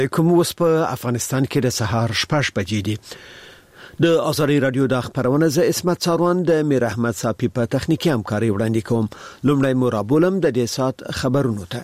کوم اوس په افغانستان کې د سهار 6 بجې دي. د ازاري رادیو د خبرونه ز اسمت څاروان د میر احمد صافي په تخنیکی همکاري وړاندې کوم. لومړی مرابولم د دې سات خبرونو ته.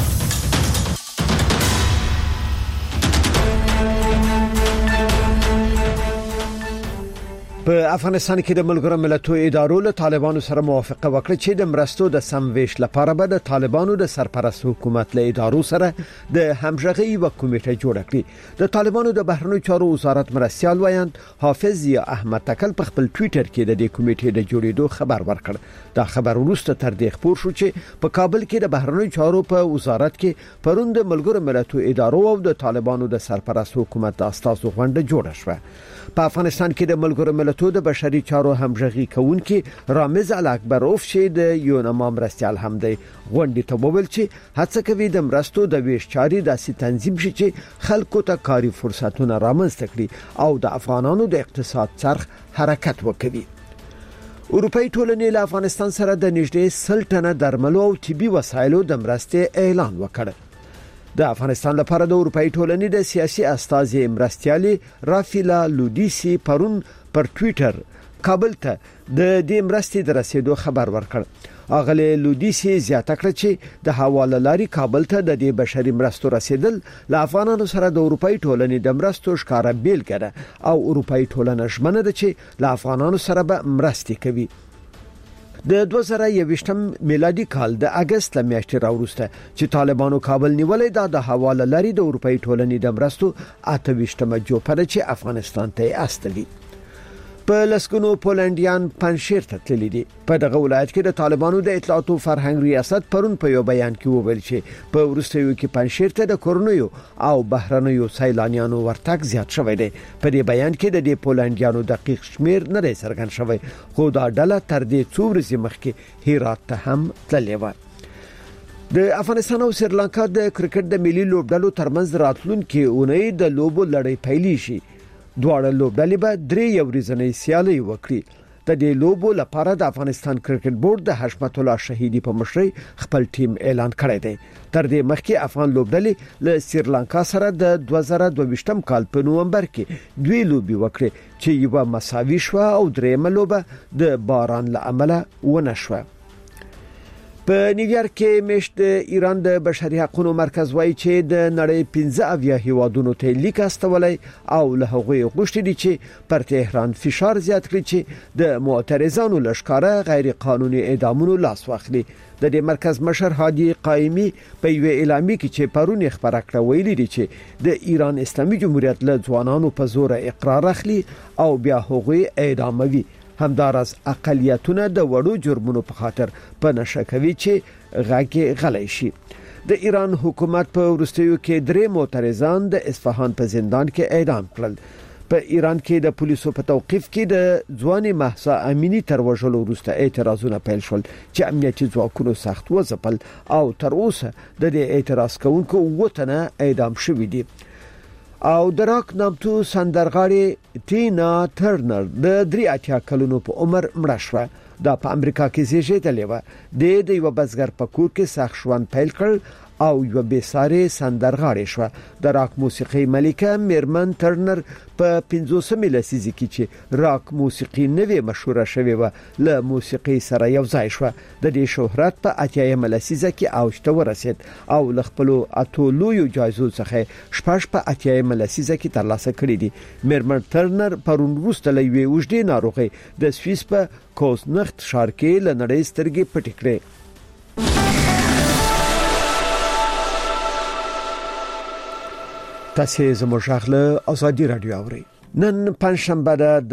په افغانستان کې د ملګرو ملتونو ادارو له طالبانو سره موافقه وکړه چې د مرستو د سمويش لپاره به د طالبانو د سرپرست حکومت له ادارو سره د همغږي و کمیټه جوړ کړي. د طالبانو د بهرنیو چارو وزارت مرستيال وایي حافظ یا احمد تکل په خپل ټوئیټر کې د دې کمیټې د جوړېدو خبر ورکړ. دا خبر وروسته تر دې خبر شو چې په کابل کې د بهرنیو چارو په وزارت کې پروند ملګرو ملتونو ادارو او د طالبانو د سرپرست حکومت د استازو غونډه جوړه شوه. په افغانستان کې د ملګرو ملتونو د بشري چارو همغږي کوونکي رامز الاکبروف چې د یونما مرستيال هم دی غونډې ته وویل چې هڅه کوي د مرستو د ویش چاري داسې تنظیم شي چې خلکو ته کاري فرصتونه رامنځته کړي او د افغانانو د اقتصاد څرخ حرکت وکړي. اروپאי ټولنې له افغانستان سره د نږدې 100 ټنه درملو او طبي وسایلو د مرستې اعلان وکړ. د افغانستان لپاره د اروپאי ټولنې د سیاسي استازي مرستيالي رافیلا لودیسی پرون پر ټوئیټر کابل ته د دې مرستې د رسیدو خبر ورکړ. اغله لودیسی زیاته کړ چې د حواله لاري کابل ته د دې بشري مرستو رسیدل له افغانانو سره د اروپאי ټولنې د مرستو ښکارا بیل کړه او اروپאי ټولنه ژمنه ده چې له افغانانو سره به مرستې کوي. د 2021 میلادي کال د اگست میاشتې راوروسته چې طالبانو کابل نیولې د حواله لري د اروپאי ټولنې د مرستو 28 جوپره چې افغانستان ته استوي. په لسکونو پولندیان پنځیر ته تللي دي. په دغه ولایت کې د طالبانو د اطلاعات او فرهنګ ریاست پرون په یو بیان کې وویل چې په وروستیو کې پنځیر ته د کورنیو او بهرنیو سیلانیانو ورتګ زیات شوی دی. په دې بیان کې د دې پولندیانو دقیق شمیر نه څرګند شوی، خو دا ډله تر دې څو ورځې مخکې هرات ته هم تللې و. د افغانستان او سریلانکا د کرکټ د ملي لوبډلو ترمنځ راتلونکي اونۍ د لوبو لړۍ پیلې شي. دواړه لوبډلې به 3 ورځې سیالي وکړي. د دې لوبو لپاره د افغانستان کرکټ بورډ د حشمت الله شهیدی په مشرۍ خپل ټیم اعلان کړی دی. تر دې مخکې افغان لوبډلې له سریلانکا سره د 2022 کال په نومبر کې 2 لوبي وکړې چې یو مساوي شو او درېمه لوبه د باران له امله ونه شوه. په نیویارک کې مشت ایران د بشري حقوقو مرکز وایي چې د نړۍ 15 هیوادونو ته لیک استولای او له هغوی غوښتي دي چې پر تهران فشار زیات کړي چې د معترضانو لشکاره غیر قانوني اعدامونو لاس واخلي. د دې مرکز مشر هادي قائمي په یو اعلامیه کې چې پرون خبره کړه ویلي دي چې د ایران اسلامي جمهوریت له ځوانانو په زور اقرار اخلي او بیا هغوی اعداموي. همدارس اقلیتونه د وړو جرمونو په خاطر په نشه کوي چې غاګي غلای شي. د ایران حکومت په ورستیو کې 3 معترضان د اصفهان په زندان کې اعدام کړل. په ایران کې د پولیسو په توقيف کې د ځواني مهسا امینی تر وژلو وروسته اعتراضونه پیل شول چې امنیتي ځواکونو سخت وځپل او تر اوسه د دې اعتراض کوونکو وټنه اعدام شوی دي. او دراک نامتو سندرغاړي ټینا ټرنر د 83 کلونو په عمر مړه شوه. دا په امریکا کې زیږیدلې و. د یو بزګر په کور کې ساخښوان پیل کړ او یو بیساره سندرغاړي شو. د راک موسیقي ملکه میرمن ټرنر په 15 لسیزه کې چې راک موسیقي نوې مشهوره شوه و له موسیقي سره یو ځای شو. د دې شهرت په 80 لسیزه کې اوج ته ورسید او ل خپل اتولویو جایزو څخه شپږ په 80 لسیزه کې ترلاسه کړې دي. میرمن ټرنر پرون وروسته لوي وجدي ناروغي د سویس په کوزنخت ښار کې ل نړۍ سترګې پټې کړې. تاسو زموږ غږله ازادي رادیو اورئ. نن پنځشنبه د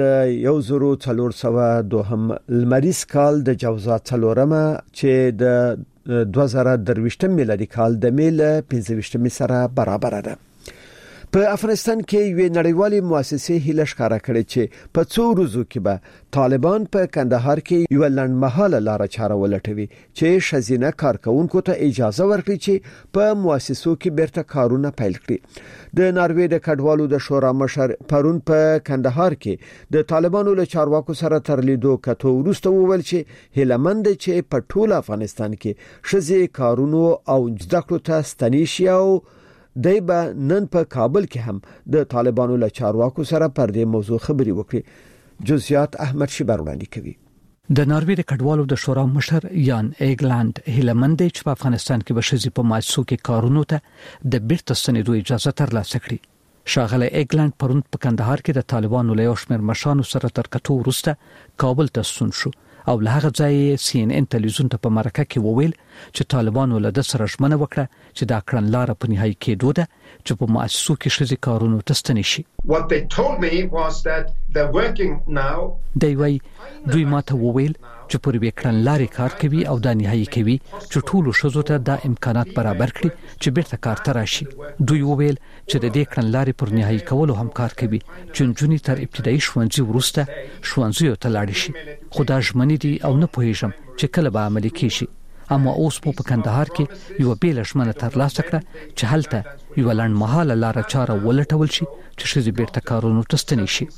1402 لمریز کال د جوزا څلورمه چې د 2023 میلادي کال د میل 25 سره برابر ده. په افغانستان کې یو نړیوالې مؤسسې هیله ښکارا کړې چې په څو ورځو کې به طالبان په کندهار کې یو لنډمهاله لار چاره ولټوي چې شزینه کارکونکو ته اجازه ورکړي چې په مؤسسو کې بیرته کارونه پیل کړي. د ناروې د کډوالو د شورا مشر پرون په کندهار کې د طالبانو له چارواکو سره تر لیدو کته ورسته وویل چې هیلمند چې په ټول افغانستان کې شزې کارونو او ځکړو ته ستنیشي او دی به نن په کابل کې هم د طالبانو له چارواکو سره پر دې موضوع خبري وکړي. جزئیات احمد شیبر وړاندې کوي. د ناروې د کډوالو د شورا مشر یان ایګلند هیلمند چې په افغانستان کې بشري په مؤسسو کې کارونو ته د بیرته ستنېدو اجازه ترلاسه کړي. شاغله ایګلند پرون په کندهار کې د طالبانو له یو شمېر مشرانو سره تر کتو وروسته کابل ته ستون شو او له هغه ځای CNN تلویزیون ته په مرکه کې وویل چې طالبانو له د سره ژمنه وکړه چې دا کړنلاره په نهایي کېدو ده چې په مؤسسو کې شذي کارونو ته ستنې شي. What they told me was that they're working now. دوی ماته وویل چې پر وی کړنلارې کار کوي او د نهایي کوي چې ټولو شذو ته د امکانات برابر کړي چې بیرته کار ته راشي. دوی وویل چې د دې کړنلارې پر نهایي کولو هم کار کوي چې نجونې تر ابتدایي ښوونځي وروسته ښوونځیو ته لاړ شي. خدا ژمنې دي او نه پوهیږم چې کله به عملي کیږي. اما اوس په کندهار کې یو بیل ژمنه ترلاسه کړه چې هلته یو لړن مهاله لار چاره ولټول شي چې شذي بیرته کارونو ته ستنې شي.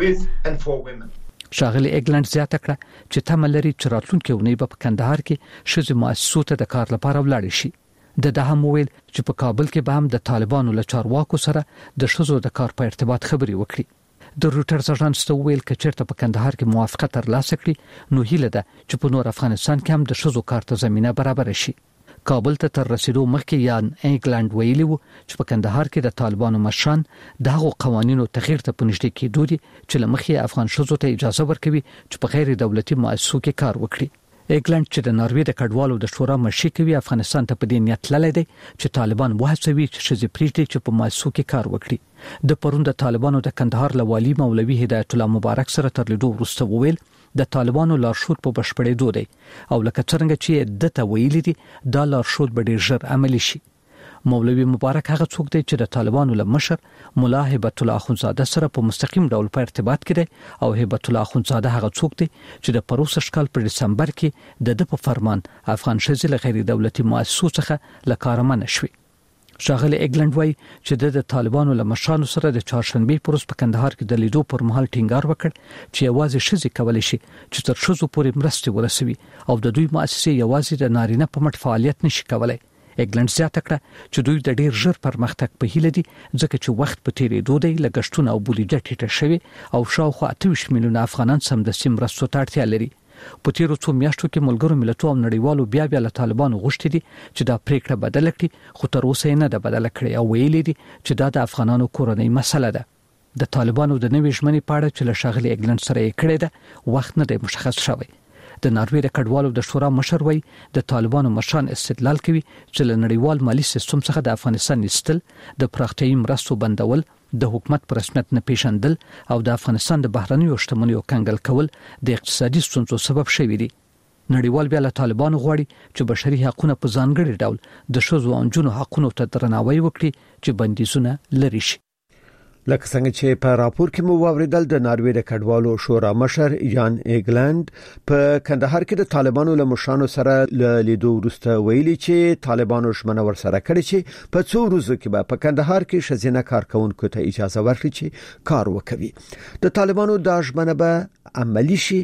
شاغلی ایګلند زیاته کړه چې تمه لري چې راتلونکي ونې په کندهار کې شذي مؤسسو ته د کار لپاره ولاړ شي. د هم ویل چې په کابل کې به هم د طالبانو له چارواکو سره د شذو د کار په ارتباط خبري وکړي. د روټرز اژانس ته ویل چې چیرته په کندهار کې موافقه ترلاسه کړي نو هیله ده چې په نور افغانستان کې هم د شذو کار ته زمينه برابر شي. کابل ته تر رسیدو مخکې یان ایګلند ویلي وو چې په کندهار کې د طالبانو مشران دغه قوانینو تغییر ته پنځټي کېدو دي چې لمخې افغان شذو ته اجازه ورکوي چې په غیر دولتي مؤسسو کې کار وکړي. ایګلند چې د ناروې د کډوالو د شورا مشر کوي افغانستان ته په دې نیت للی دی چې طالبان وهڅوي چې شذي پریږدي چې په مؤسسو کې کار وکړي. د پرون د طالبانو د کندهار لوالي مولوي هدایت الله مبارک سره تر لیدو وروسته وویل د طالبانو لارښود په بشپړېدو دی او لکه څنګه چې دته ویلي دي دا لارښود به ډېر ژر عملي شي. مولوي مبارک هغه څوک دی چې د طالبانو له مشر مولا هبت الله اخونزاده سره په مستقیم ډول په ارتباط کې دی او هبت الله اخونزاده هغه څوک دی چې د پروسه کال په دسمبر کې د په فرمان افغان شذي له غیر دولتي مؤسسو څخه لکارمن شوی. شاغلی ایګلند وای چې د طالبانو له مشرانو سره د چهارشنبه پروس په کندهار کې د لیدو پر مهال ټینګار وکړ چې یوازې شذي کولای شي چې تر شذو پورې مرسته ورسوي او د دوی مؤسسې یوازې د نارینه په مټ فعالیت نشي کولای. ایګلند زیاته کړه چې دوی د ډیر ژر پرمختګ په هیله دي ځکه چې وخت په تیریدو دی لګښتونه او بودیجه ټیټه شوی او شاوخوا 28 میلیونه افغانان سم د سیم مرستو ته اړتیا لري. په تیرو څو میاشتو کې ملګرو ملتونو او نړیوالو بیا له طالبانو غوښتي دي چې دا پریکړه بدل کړي خو تر اوسه نه ده بدل کړې او ویلي دي چې دا د افغانانو کورنۍ مسله ده. د طالبانو د نوې ژمنې په اړه چې له شاغلي ایګلند سره یې کړې ده وخت نه دی مشخص شوی. د ناروې د کډوالو د شورا مشر وای د طالبانو مشران استدلال کوي چې له نړیوال مالی سیستم څخه د افغانستان ایستل د پراختیايي مرستو بندول د حکومت پر رسمیت نه پیژندل او د افغانستان د بهرنیو شتمنیو کنګل کول د اقتصادي ستونزو سبب شوی دي. نړیوال بیا له طالبانو غواړي چې بشري حقوقونه په ځانګړي ډول د شذو او نجونو حقوقو ته درناوی وکړي چې بندیزونه لري شي. لکه څنګه چې په راپور کې مو واوریدل د ناروې د کډوالو شورا مشر یان ایګلند په کندهار کې د طالبانو له مشرانو سره لیدو وروسته ویلي چې طالبانو ژمنه ورسره کړې چې په څو ورځو کې به په کندهار کې شذینه کارکونکو ته اجازه ورکړي چې کار وکړي. د طالبانو د ژمنه به عملی شي.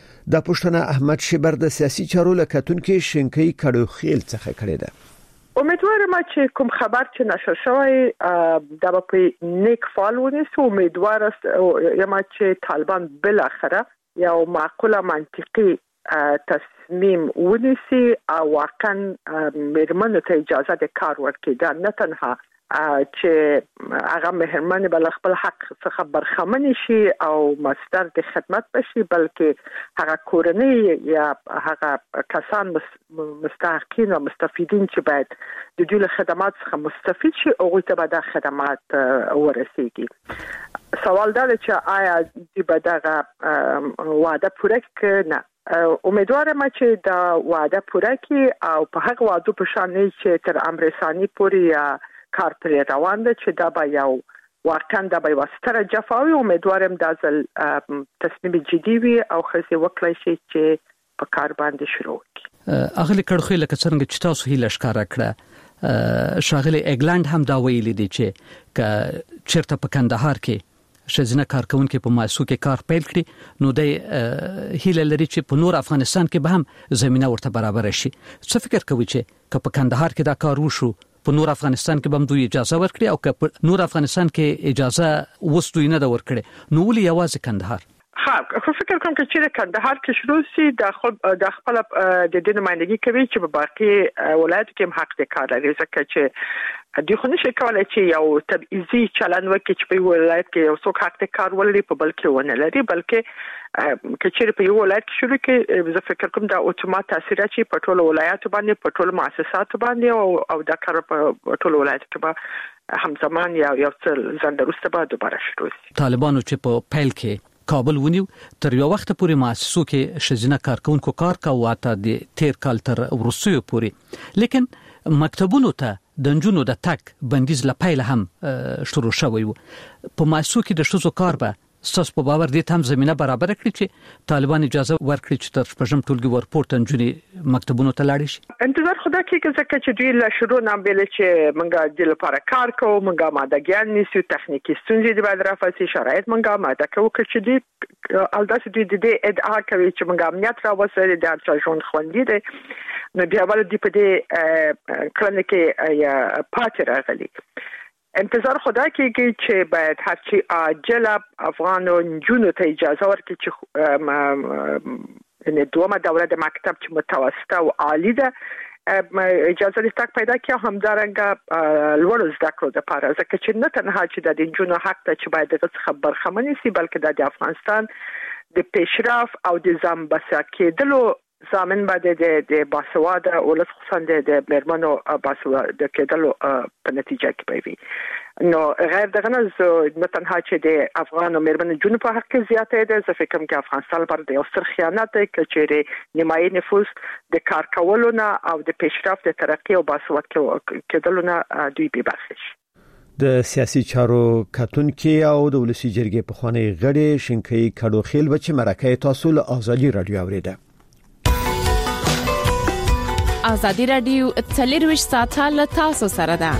د پښتنه احمد شیبر د سیاسي چارو لکتونکو شینکی کډو خیل څخه کړی ده. امیدوارم چې کوم خبر چې نشر شوی دا په نیک فال ونیسو. امیدوار یم چې طالبان بالاخره یو معقوله منطقي تصمیم ونیسي او واقعا مېرمنو ته اجازه د کار ورکړي. دا نه تنها چې هغه مهرباني بل خپل حق څخه برخمن شي او مصدر د خدمت بشي بلکې هغه کورنۍ یا هغه کسان مستحقین او مستفیدین چې باید د دوی له خدمات څخه مستفید شي او ته به د خدمات ورسیږي. سوال دا چې آیا د بدغه وعده پوره کړي؟ امیدوارم چې دا وعده پوره کړي او په هغه وعده په شان نه چې تر امر ثاني پورې کار پر روان ده چې دا به یو واقعا دا به وستره جفاوي. امیدوارم دا ځل تصمیم جدي وي او خزي وکړي شي چې په کار باندې شروع کړي. اغلی کړخې لکه څنګه چې تاسو هیله ښکارا کړه شاغلی ایګلند هم دا ویلي دي چې چیرته په کندهار کې شذینه کارکونکو په مؤسسو کې کار پیل کړي نو د هیله لري چې په نور افغانستان کې به هم زمينه ورته برابر شي. څه فکر کوي چې په کندهار کې دا کار وشو په نور افغانستان کې هم دوی اجازه ورکړي او که نور افغانستان کې اجازه وستوي نه دا ورکړي نو ولې یوازې کندهار؟ خو فکر کوم چې کندهار کې شروع سي د خپل د دې نمائندګي کوي چې په باقي ولایت کې هم حق د کار لري ځکه چې دوی خو نشي کولای چې یو تبعیضي چلن وکړي چې په ولایت کې یو څوک حق د کار ولري په بل کې ونه لري بلکې کچېر په یو ولایت کې شروع کې زه فکر کوم دا اتومات تاثیر اچي په ټولو ولایتو باندې په ټولو مؤسساتو باندې او دا کار په ټولو ولایتو کې به همزمان یو څه ځندروسته به دوباره شروع شي. طالبانو چې په پیل کې کابل ونیو تر یو وخت پورې مؤسسو کې شزینه کارکونکو کار کاوه اته د تیر کال تر ورسوي پورې لیکن مکتبونو ته د نجونو د تک بندیز لپاره هم شروع شوی و په مؤسسو کې د شزو کار به ستاسو په باور دې هم زمينه برابر کړی چې طالبان اجازه ورکړي چې تر شپږم ټولګي ورپورټ انجونی مکتبونو ته لاړ شي؟ انتظار خدا کې ځکه چې دوی له شروع نه بیل چې منګه د لپاره کار کوو منګه ماده نیسو تخنیکی ستونزې د بعد رافاسي شرایط منګه ماده کوو چې دوی البته دوی د ادعا کوي چې منګه امنیت راوځي د هر څه ژوند خوندي دي نو بیا ول دی په دې کړنه کې یا پاتې راغلي. انتظار خدا کېږي چې باید هرچی عاجل افغانو نجونو ته اجازه ورکړي چې ان دومره دوره د مکتب چې متوسطه او عالی ده اجازه د تک پیدا کړي همدارنګه لوړ زده کړو لپاره ځکه چې نه تنها چې د نجونو حق ته چې باید د خبر خمنې سي بلکې د افغانستان د پیشرفت او د ځان بسیا کېدلو زامن باندې د باسواده ولس خصوصا د مرمنو باسواده کېدلو په نتیجه کې وي نو غیر دغه نه تنها چې د افغان او مرمنو جنو په حق کې زیاته ده زه فکر کوم چې افغانستان پر د یو ستر خیانت دی چې نیمایي نفوس د کار کولو نه او د پیشرفت د ترقی او باسواد کېدلو نه دوی به برخه شي. د سیاسي چارو کتونکي او د ولسی جرګې په خوانی غړي شینکي کډو خیل بچ مرکه تاسو له ازادي رادیو اوریده. ازادي رادیو 24 ساعته له تاسو سره ده.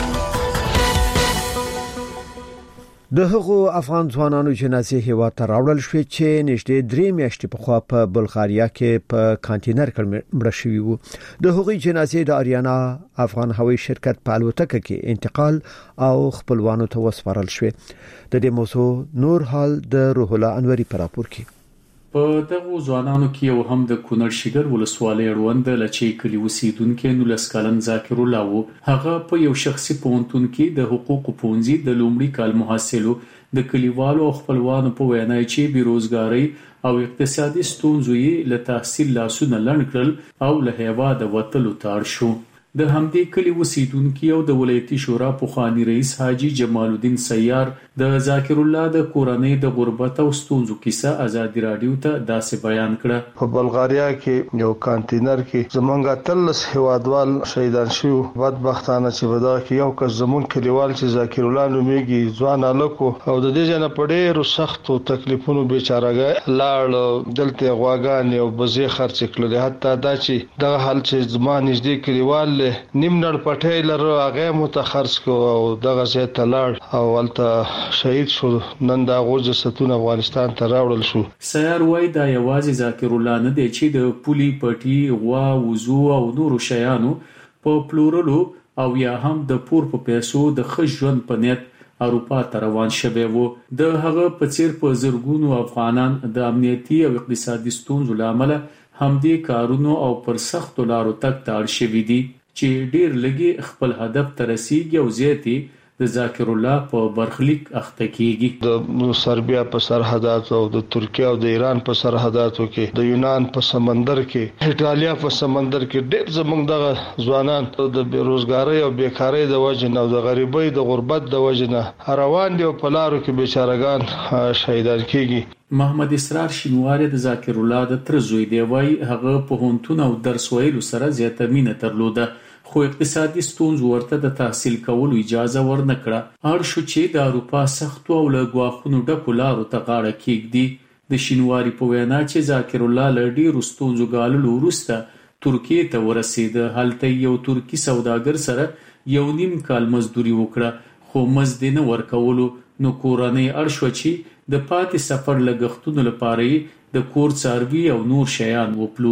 د هغو افغان ځوانانو جنازې هیواد ته راوړل شوې چې نږدې 3 میاشتې په خوا په بلغاریا کې په کانټینر کې مړ شوي وو. د هغوی جنازې د اریانا افغان هوایي شرکت په الوتکه کې انتقال او خپلوانو ته وسپارل شوې. د دې موضوع نور حال د روح الله انوري پر راپور کې په دغه ځوانانو کې یو هم د کونړ شیګر ولسوالۍ اړوند لچې کلی اوسیدونکو نو لسکالن ذاکر الله وو. هغه په یو شخصي پونتون کې د حقوقو پونځي د لومړي کال محصلو د کلیوالو خپلوانو په وینا چې بیروزګاری او اقتصادي ستونزې له تحصیل لاسونه لړن کړل او له هیواد وتلو تاړ شو. د همدې کلی اوسیدونکو او د ولایتي شورا پوخانی رئیس حاجی جمال الدین سیار د ذاکر الله د کورنۍ د غربت او ستونزو کیسه ازادي رادیو ته داسې بیان کړه. په بلغاریا کې یو کانټینر کې زمونږ تلس هوادوال شهیدان شو. بدبختانه چې ودا کې یو کس زمون کلیوال چې ذاکر الله نومېږي ځوان الکو او د دې جن په ډېرو سختو تکلیفونو بیچارهګا لاړ دلته غواګان او بزې خرڅ کړل. حتی دا چې دغه حال چې زمان نږدې کلیوال نیم نړ پټې لره هغه متخرص کو او دغه ځای ته لاړ او ولته شهید شو. نن دا غوځ ستون افغانستان ته راوړل شو. سیار وای دا یوازې ذاکر الله نه دی چې د پولي پټي غوا وزو او نورو شیانو په پلورلو او یا هم د پور په پیسو د خژوند په نیت اروپا ته روان شوی وو. د هغه په څیر په زرګونو افغانان د امنیتي او اقتصادي ستونزو لامل همدې کارونو او پر سختو لارو تک تاړ شوی دي چې ډیر لګي خپل هدف ته رسیږي او زیاتی د ذاکر الله په برخلیک اخته کیږي. د سربیا په سرحداتو او د ترکیه او د ایران په سرحداتو کې د یونان په سمندر کې ایتالیا په سمندر کې ډېر زمونږ دغه ځوانان د بیروزګاری او بیکاری د وجې نه او د غریبۍ د غربت د وجې نه روان دي او په لارو کې بیچارهګان شهیدان کیږي. محمد اسرار شینواری د ذاکر الله د تر زوی دی. وای هغه په هونتون او درس ویلو سره زیاته مینه درلوده خو اقتصادي ستونزې ورته د تحصیل کولو اجازه ورنکړه. اړ شو چې د اروپا سختو او لګواخونو ډکو لارو ته غاړه کېږدي. د شینواری په وینا چې ذاکر الله له ډېرو ستونزو ګاللو وروسته ترکیه ته ورسېد. هلته یو ترکی سوداګر سره یو نیم کال مزدوري وکړه خو مزد نه ورکولو نو کورنۍ اړ شو چې د پاتې سفر لګښتونو لپاره د کور څاروي او نور شیان وپلوري.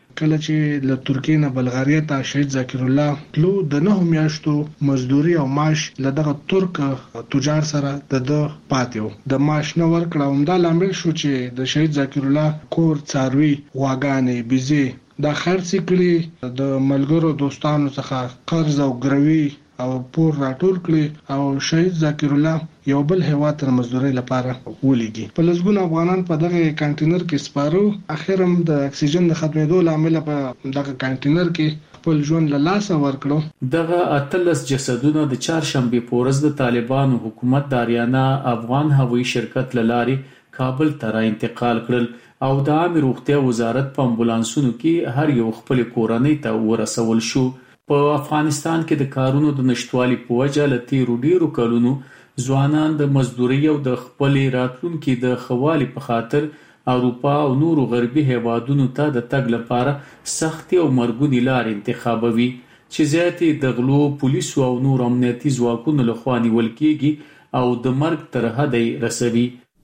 کله چې له ترکیه نه بلغاریا ته شهید ذکر الله تلو د 9 میاشتو مزدوري او معاش لدغه ترک تجار سره د پاتیو د معاش نه ورکړه همدا لامل شو چې د شهید ذکر الله کور څاروي غواګانې بيزي دا خرڅ کړي د ملګرو دوستانو څخه قرض او ګروي او پور راټول کړي او شهید ذکر الله یو بل هیواد تر مزدوري لپاره ولېږي. په لږګونو افغانان په دغه کانټینر کې سپارو، اخر هم د اکسیجن د ختمېدو لامل په دغه کانټینر کې خپل ژوند له لاسه ورکړو. دغه اتلس جسدونه د چهارشنبه په ورځ د طالبانو حکومت د اریانا افغان هوایي شرکت لارې کابل ته انتقال کړل او د عامه روغتیا وزارت په امبولانسونو کې هر یو خپل کورنۍ ته ورسول شو. په افغانستان کې د کارونو د نشټوالي په وجه له تیرو ډیرو کلونو ځوانان د مزدوري او د خپل راتلونکو د خوالي په خاطر اروپا او نورو غربي هیوادونو ته د تګ لپاره سخت او مرګونی لار انتخابوي چې زیاتې د غلو پولیسو او نور امنیتي ځواکونو لخوا نیول کیږي او د مرګ تر حد رسوي.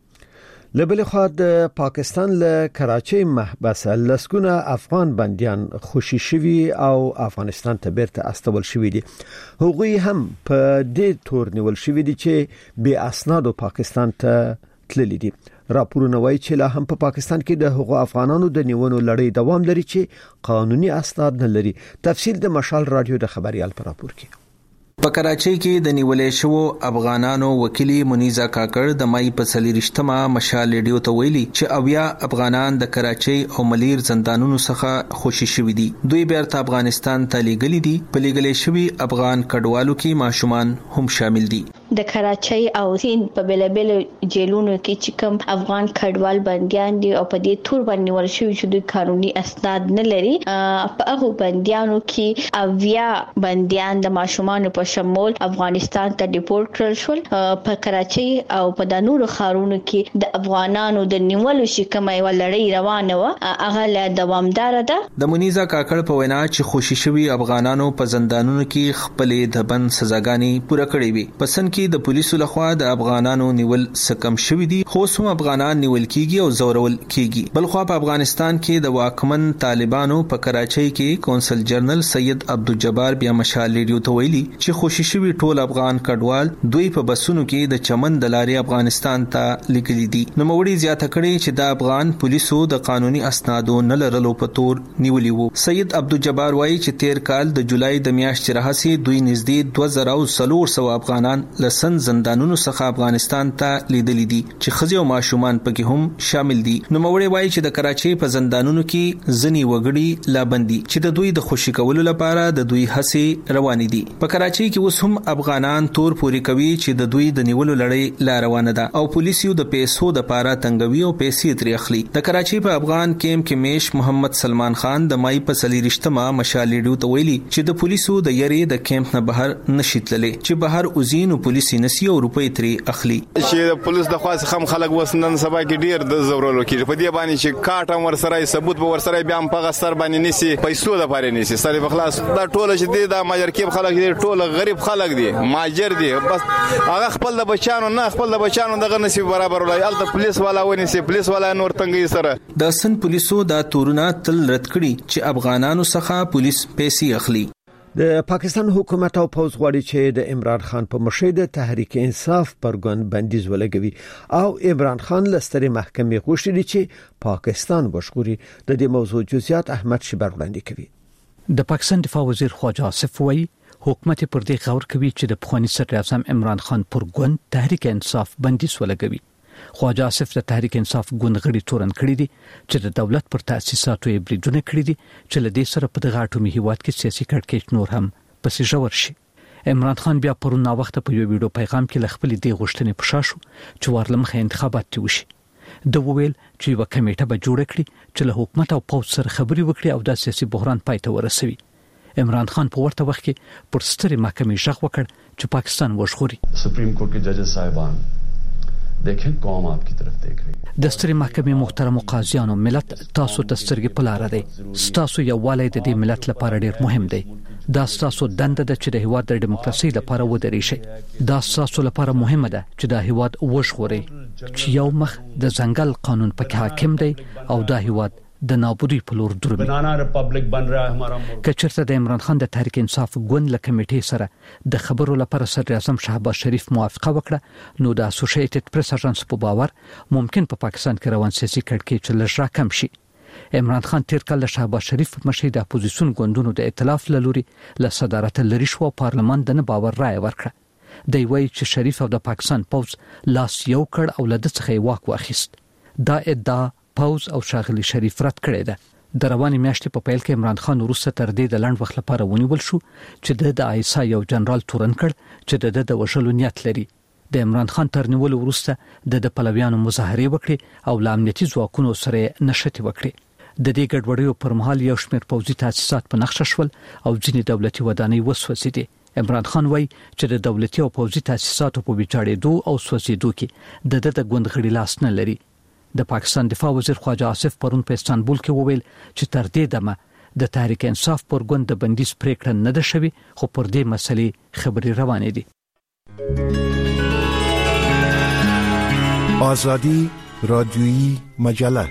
لبل خو د پاکستان له کراچۍ محبس لسګونه افغان بنديان خوشي شوي او افغانستان ته بیرته استول شوي دي. هغوی هم په دې تور نیول شوي دي چې بے اسناد پاکستان ته تللي دي. راپورونه وايي چې لا هم په پاکستان کې د هغو افغانانو د نیونو لړۍ دوام لري چې قانوني اسناد نه لري. تفصیل د مشال رادیو د خبريال پر راپور کې. په کراچۍ کې د نیولې شوو افغانانو وکیلی منیزا کاکړ د مای په 30مه مشال ریډیو ته ویلي چې اویا افغانان د کراچۍ او ملیر زندانونو څخه خوشي شوي دي. دوی بیرته افغانستان ته لیږلي دي. په لیږلې شوي افغان کډوالو کې ماشومان هم شامل دي. د کراچۍ او هند په بلبل جیلونو کې چې کوم افغان کډوال بنديان دي او په دې تور باندې ورشي چې دوی قانوني اسناد نه لري، په هغه بنديانو کې اویا بنديان د ماشومان په شمول افغانستان ته ډیپورټ کړل شول. په کراچۍ او په د نورو ښارونو کې د افغانانو د نیولو شکمه یو لړۍ روانه و، هغه لا دوامدار ده. د منیزا کاکړ په وینا چې خوشي شوي افغانانو په زندانونو کې خپلې د بند سزاګانې پوره کړې وي. پسند کې د پولیسو لخوا د افغانانو نیول سکم شوي دي، خو سم افغانان نیول کیږي او زورول کیږي. بلخو په افغانستان کې د واکمن طالبانو په کراچۍ کې کونسل جنرال سید عبدالجبار بیا مشال ریډیو ته ویلي چې خوشي شوي ټول افغان کډوال دوی په بسونو کې د چمن د لارې افغانستان ته لیکلي دي. نو موړي زیاته کړي چې د افغان پولیسو د قانوني اسنادو نه لرلو په تور نیولي وو. سید عبدالجبار وایي چې تیر کال د جولای د میاشتې راهیسې دوی نږدې 2400 افغانان لسن زندانونو څخه افغانستان ته لیدلي دي چې ښځې او ماشومان پکې هم شامل دي. نو موړي وایي چې د کراچۍ په زندانونو کې ځنی وګړي لا بندي چې د دوی د خوشي کولو لپاره د دوی هڅې روانې دي. په کراچۍ کې اوس هم افغانان تور پوری کوي چې د دوی د نیولو لړۍ لا روانه ده او پولیسو د پیسو د پاره تنګوي او پیسې ترې اخلي. د کراچۍ په افغان کیمپ کې میش محمد سلمان خان د مای په 30مه مشال ریډیو ته ویلي چې د پولیسو د یری د کیمپ نه بهر نشي تللی، چې بهر اوزین او پولیسي نسی او روپۍ ترې اخلي. چې پولیس د خاص خم خلک وسنن سبا کې ډیر د زورولو کې په دې باندې چې کاټم ورسره ثبوت به ورسره بیا هم په غسر باندې نسی پیسو د پاره نسی سره په خلاص دا ټوله چې د ماجر کې خلک دي ټوله غریب خلک دي ماجر دي، بس هغه خپل د بچانو نه خپل د بچانو دغه نصیب برابر ولای الته پولیس والا ونی سي پولیس والا نور تنګي سره. د سن پولیسو دا تورونه تل رد کړي چې افغانانو څخه پولیس پیسې اخلي. د پاکستان حکومت او پوز غواړي چې د عمران خان په مشرۍ د تحریک انصاف پرګون بندیز ولګوي او عمران خان لستري محکمې غوښتي چې پاکستان وشغوري. د دې موضوع جزئیات احمد شبر وړاندې کوي. د پاکستان دفاع وزیر خواجه آصف وایي حکومت پر دې غور کوي چې د پخوانی صدر اعظم عمران خان پر ګوند تحریک انصاف بندیز ولګوي. خواجه آصف د تحریک انصاف ګوند غړي تورن کړی دي چې د دولت پر تاسیساتو یې بریدونه کړی دي چې له دې سره په دغه اټومي هیواد کې سیاسي کړکېچ نور هم پسې ژور شي. عمران خان بیا پرون نا وخت په یو ویډیو پیغام کې لخپل دی غوښتنې پښاشو چې ورلمخه انتخابات وشي. د وویل چې یو کمیټه به جوړ کړي چې له حکومت او پوز سره خبري وکړي او د سیاسي بحران پای ته ورسوي. عمران خان په ورته وخت کې پر ستري محکمې ژغ وکړ چې پاکستان وژغوري. سپریم کورټ کې ججز صاحبان دیکھیں قوم آپ کی طرف دیکھ رہی ہے. د ستري محکمې محترم قاضیانو ملت تاسو د سترګې په لار دی. تاسو یو والي د دې ملت لپاره ډیر مهم دی. دا تاسو دنده ده چې د هیواد د دیموکراسي لپاره ودرې شي. دا تاسو لپاره مهمه ده چې د هیواد وژغوري چې یو مخ د ځنګل قانون پکې حاکم دی او دا هیواد د نابودی په لور درومي. بنانا ریپبلک بن رہا ہے ہمارا ملک. کچرته د عمران خان د تحریک انصاف ګوند له کمیټې سره د خبرو لپاره صدر اعظم شهباز شریف موافقه وکړه نو د اسوسییټډ پریس اژانس په باور ممکن په پاکستان کې روان سیاسي کړکېچ لږ راکم شي. عمران خان تیر کال شهباز شریف مشر د اپوزیسیون ګوندونو د ائتلاف لوري له صدارت لري شو پارلمان د نه باور رائے ورکړه. دی وایي چې شریف او د پاکستان پوز لاس یو کړ او له د څخه واک واخیست. دا ادعا پوز او شاغلی شریف رد کړی ده. د رواني میاشتې په پیل کې عمران خان وروسته تر دې د لنډ وخت لپاره ونیول شو چې د آیسا یو جنرال تورن کړ چې د وژلو نیت لري. د عمران خان تر نیولو وروسته د پلویانو مظاهره وکړي او له امنیتي ځواکونو سره نشټي وکړي. د دې ګډوډیو پر مهال یو شمېر پوځي تاسیسات په نقشه شول او ځینې دولتي ودانۍ وسوځېدې. عمران خان وایي چې د دولتي او پوځي تاسیساتو په ویجاړېدو او سوځېدو کې د ګوند غړي لاس نه لري. د پاکستان دفاع وزیر خواجه آصف پرون په استانبول کې وویل چې تر دې دمه د تحریک انصاف پر ګوند د بندیز پریکړه نه ده شوې خو پر دې مسلې خبرې روانې دي. آزادی رادیویی مجله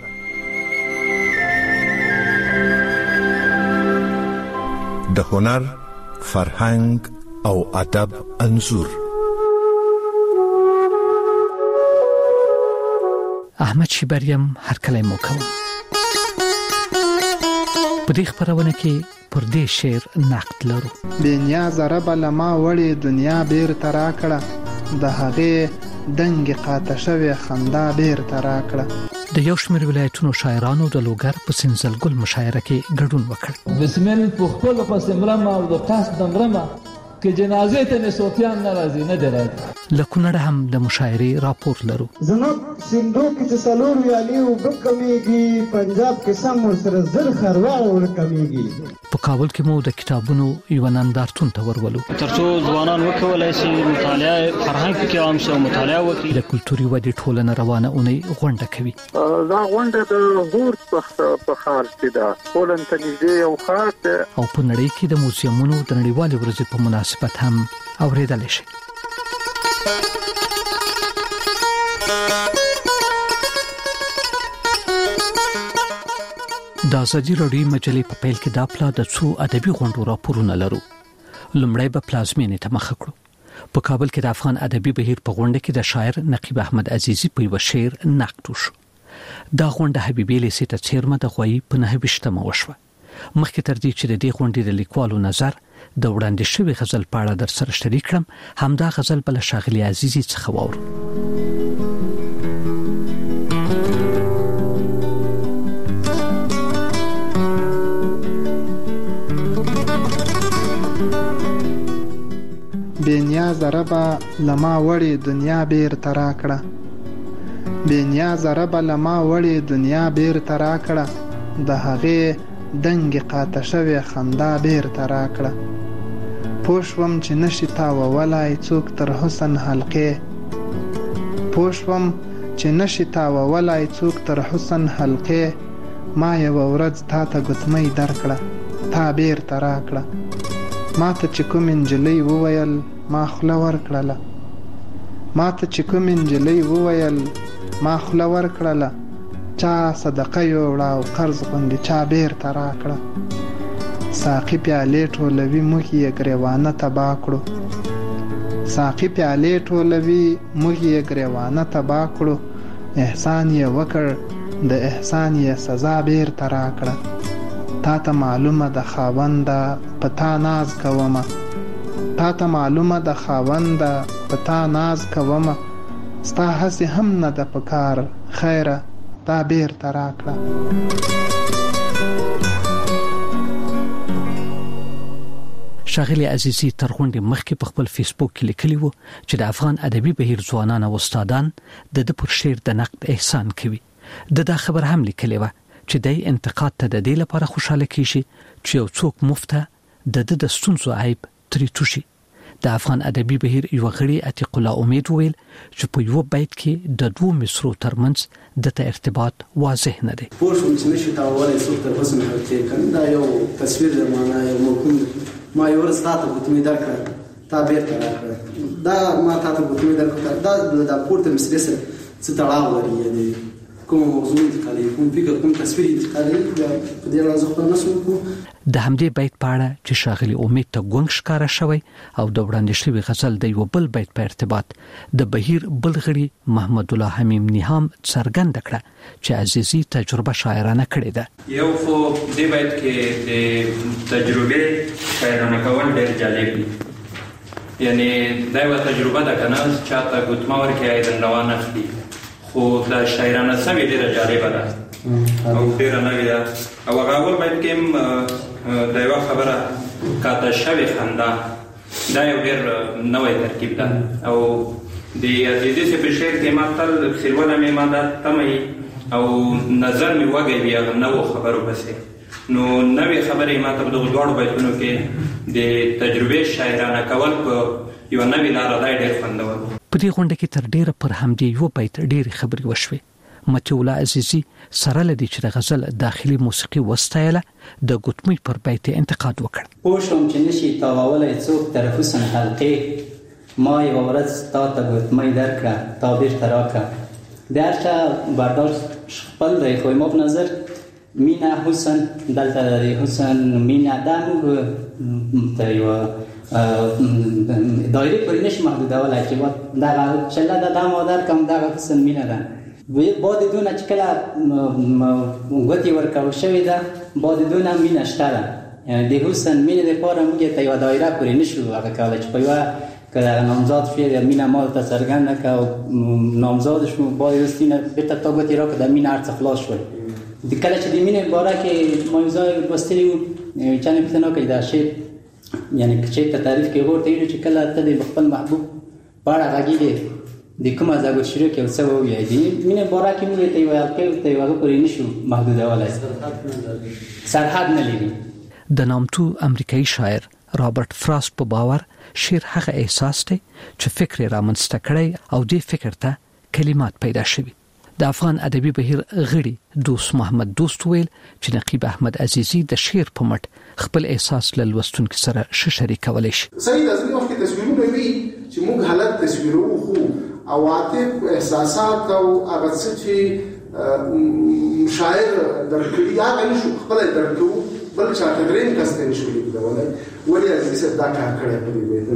د هنر، فرهنګ او ادب انځور. احمد شیبریم هر کله مو کوم. په دې خبرونه کې پر دې شعر نقد لرو. بنیا زرب لما وړي دنیا بیر ترا کړه د هغه دنګ قاطه شوی خندا بیر ترا کړه. د یو شمېر ولایتونو شاعرانو د لوګر په سنځلګل مشاعره کې ګډون وکړ. بسم الله په خپل پس مرمه او د قصد مرمه کې جنازې ته نسوتیان ناراضي نه درځي. لکونړ هم د مشاعرې راپور لرو. زنوب سندو کې چې سلور ویالي او بکمیږي پنجاب کې سم سره زر خروا او کمیږي. په کابل کې مو د کتابونو یو نندارتون ته ورولو. ترڅو ځوانان وکولای شي مطالعه فرهنګ کې عام شي مطالعه وکړي. د کلتوري ودې ټولنه روانه اونۍ غونډه کوي. دا غونډه د هور په خار کې ده. ټولن ته نږدې یو خار او په نړۍ کې د موزیمونو د نړیوالې ورځې په مناسبت هم اوریدل شي. د ازادي راډیو مجلې په پیل کې د خپل د څو ادبي غونډو راپورونه لرو. لومړی به پلازمینې ته مخ کړو. په کابل کې د افغان ادبي بهیر په غونډه کې د شاعر نقیب احمد عزیزی په یو شعر نقد وشو. دا غونډه حبیبي لیسې ته چیرمه د غوي په 29مه وشوه. مخکې تر دې چې د دې غونډې د لیکوالو نظر د وړاندې شوی غزل په اړه در سره شریک کړم، همدا غزل بل شاغلی عزیزی څخه واورو. بنیاز ربا لما وړي دنیا بیر ترا کړه. بنیاز ربا لما وړي دنیا بیر ترا کړه د هغه دنګ قاطه شوی خندا بیر ترا کړه. پوښوم چې نشي تا وولای څوک تر حسن حلقه. پوښوم چې نشي تا وولای څوک تر حسن حلقه. ما یو ورځ تا ته ګتمۍ درکړه تا بیر ترا کړه. ما ته چې کوم انجلۍ وویل ما خوله ورکړله. ما ته چې کوم انجلۍ وویل ما خوله ورکړله. چا صدقه یوړه او قرض غوندې چا بیر ترا کړه. ساقي پیالې ټولوي موږ یې ګریوانه تبا کړو. ساقي پیالې ټولوي موږ یې ګریوانه تبا کړو. احسان یې وکړ د احسان یې سزا بیر ترا کړه. تا ته معلومه د خاونده په تا ناز کومه. تا ته معلومه د خاونده په تا ناز کومه. ستا هسې هم نه د پکار خیره تا بیر ترا کړه. شاغلی عزیزی تر غونډې مخکې په خپل فیسبوک کې لیکلی و چې د افغان ادبي بهیر ځوانان او استادان د پر شعر د نقد احسان کوي. دا خبر هم لیکلی و چې د انتقاد ته د دې لپاره خوشاله کیږي چې یو څوک مفته د ستونزو عیب ترې توشي. د افغان ادبي بهیر یو غړي عتیق الله امید ویل چې په یو بیت کې د دوه مصرو ترمنځ د ارتباط واضح نه دی. پوښتنه چې نشي تا وولای څوک تر حسن حلقه کنه دا یو تصویر د معنا یو مفهوم ما یو ورځ تاسو ګوتمې درکړه تا بیرته راکړه. دا ما تاسو ګوتمې درکړه دا د پورته مصري سره څه تړاو لري. یعنی کوم موضوع انتقالي کوم فکر کوم تصویر انتقالي په دې اړه زه خپل نسو کوم. د همدې بیت په اړه چې شاغلي امید ته ګونګ ښکارا شوی او د وړاندې شوی غزل د یو بل بیت په ارتباط د بهیر بل غړي محمد الله حمیم نیهام څرګند کړه چې عزیزي تجربه شاعرانه کړې ده. یو خو دې بیت کې د تجربه شاعرانه کول ډېر جالب دي، یعنی دا یو تجربه ده کنه چاته ګوتما ورکړي ایدن روان اخلي، خو د شاعرانه سوي ډېر جالب ده او ډېر نوې ده. او هغه اول بیت کې د یو خبره کاته شوی خندا دا یو ډېر نوې ترکیب ده. او د عزیزي په شعر کې ماتل خلونه مې ماده تمي او نظر مې وګي بیا نو خبرو پسې نو نوې خبرې ماته په دغه دوه بیتونو کې د تجربه شاعرانه کول په یو نوې لار ده ډېر خوندور. په دې غونډه کې تر ډیره پر همدې یو بیت ډېر خبرې وشوي. متي الله عزیزي سره لدی چې د غزل داخلي موسیقي وستایله د ګوتمۍ پر بیت انتقاد وکړ. پوښوم چې نشي تاولای څوک طرف حسن حلقې ما یو ورځ تا ته ګوتمۍ درکړه تعبیر تراکه درته برداشت خپل دی خو ما په نظر مینا حسن دلته د حسن مینا دمو ته یو دایره پرې نشي محدودولای چې دا چې دا مادر کوم دا حسن مینا ده بعد دونه چې کله غوتی ورکاو شوی ده بعد دونه مینه شته ده، یعنی د حسن مینه د پاره موږ ته یو دایره پرې نشو هغه کولای چې په یو کله نامزاد شوی مینه مال ته څرګنده کا او نامزاد شو بعد رستینه به ته غوتی راکړه د مینه ارڅ خلاص شو. د کله چې د مینه باره کې موضوع وستلی چې نه پته کوي دا شی، یعنی چې ته تعریف کې ورته چې کله ته د خپل محبوب باره غږیږي د کومه ځای شروع کې څه وایي دي مینه باره کې موږ ته ویل کې ته هغه پرې نشو محدودولای سرحد نه لري. د نامتو امریکایي شاعر رابرټ فراست په باور شعر هغه احساس دی چې فکر رامنځته کړی او دې فکر ته کلمات پیدا شوي. د افغان ادبي بهیر غړي دوست محمد دوست ویل چې نقیب احمد عزیزي د شعر په مټ خپل احساس له لوستونکو سره شریکولی شي. صحیح ده ځینې وخت تصویرونه وي چې موږ حالت تصویرو خو او عاطف احساسات او هغه څه چې شاعر درکړي هغه نشو خپل درکو بل چا تدرین کس نه نشو لیکلای ولې عزیز دا کار کړی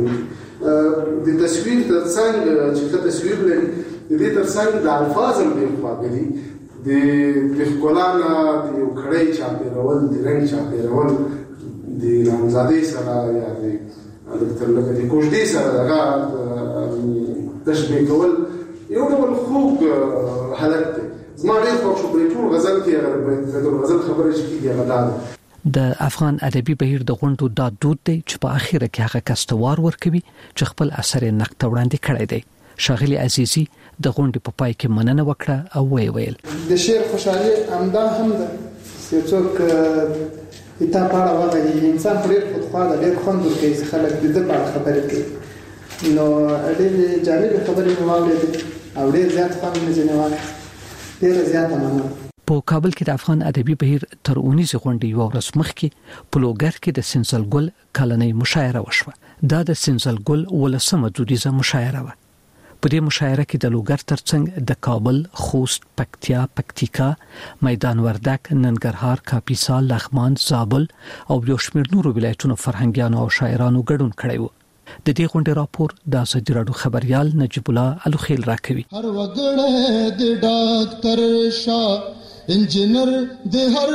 په دې تصویر ترڅنګ چې تصویر لري دې ترڅنګ د الفاظ هم په خواږه دي د ښکلانا د یو کړی چا پیرول د رنګ چا پیرول د نامزادۍ سره یا د ترلګه د کوژدې سره دغه تشبیه کول یو ډول خوږ حالت دی. زما ډېر خوښ شو په ټول غزل کې هغه غزل خبره چې کیږي هغه ده. د افغان ادبي بهیر د غونډو دا دود دی چې په اخیره کې هغه کستوار ورکوي چې خپل اثر نقد وړاندې کړی دی. شاغلي عزیزي د غونډې په پای کې مننه وکړه او ویل د شعر خوشحالي امدا هم ده چې څوک ایتا پاړه وغږي انسان ډېر خودخواه ډېر خوند ورکوي چې خلک د دې په اړه خبرې کوي. نو ډېر جالب خبرې مې واورېدې او ډېر زیات خوند مې ځینې واخیست. ډېر زیات مننه. په کابل کې د افغان ادبي بهیر تر اونیزه غونډې یو ورځ مخکې په لوګر کې د سنزل ګل کلنۍ مشاعره وشوه. دا د سنزل ګل ولسمه دودیزه مشاعره وه. په دې مشاعره کې د لوګر ترڅنګ د کابل، خوست، پکتیا، پکتیکا، میدان وردک، ننګرهار، کاپیسا، لغمان، زابل او یو شمېر نورو ولایتونو فرهنګیانو او شاعرانو ګډون کړی و. د دې غونډې راپور د ازادي راډیو خبريال نجیب الله الوخیل راکوي. هر وګړی د ډاکټر شاه انجینر د هر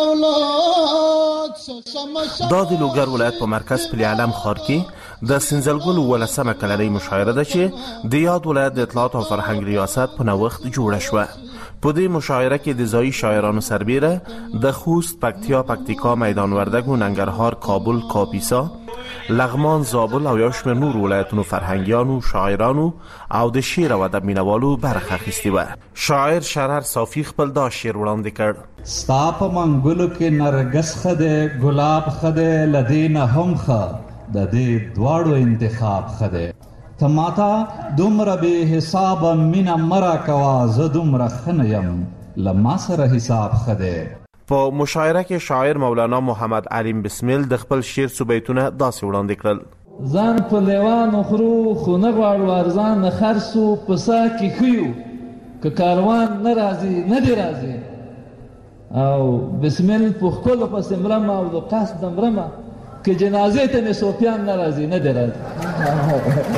اولاد دا د لوګر ولایت په مرکز پلی علم ښار کې د سنزلګل ولسمه کلنۍ مشاعره ده چې د یاد ولایت د اطلاعات او فرهنګ ریاست په نوښت جوړه شوه. په دې مشاعره کې د ځایي شاعرانو سربیره د خوست، پکتیا، پکتیکا، میدان وردک و ننګرهار، کابل، کاپیسا، لغمان، زابل او یو شمېر نور ولایتونو فرهنګیانو، شاعرانو او د شعر او ادب مینوالو برخه اخیستې وه. شاعر شرر صافي خپل دا شعر وړاندې کړ. ستا په منګلو کې نرګس ښه دی، ګلاب ښه دی، له دې نه هم ښه د دې دواړو انتخاب ښه دی. ته ماته دومره بې حسابه مینه مه راکوه، زه دومره ښه نه یم، له ما سره حساب ښه دی. په مشاعره کې شاعر مولانا محمد علیم بسمل د خپل شعر څو بیتونه داسې وړاندې کړل. ځان په لیوانو خورو خو نه غواړو ارزان خرڅو په سا کې ښیو که کاروان ناراضي نه دی راځي او بسمل په خپل پس مرمه او د قصد مرمه که جنازې ته مې سوپیان ناراضي نه دی راځي.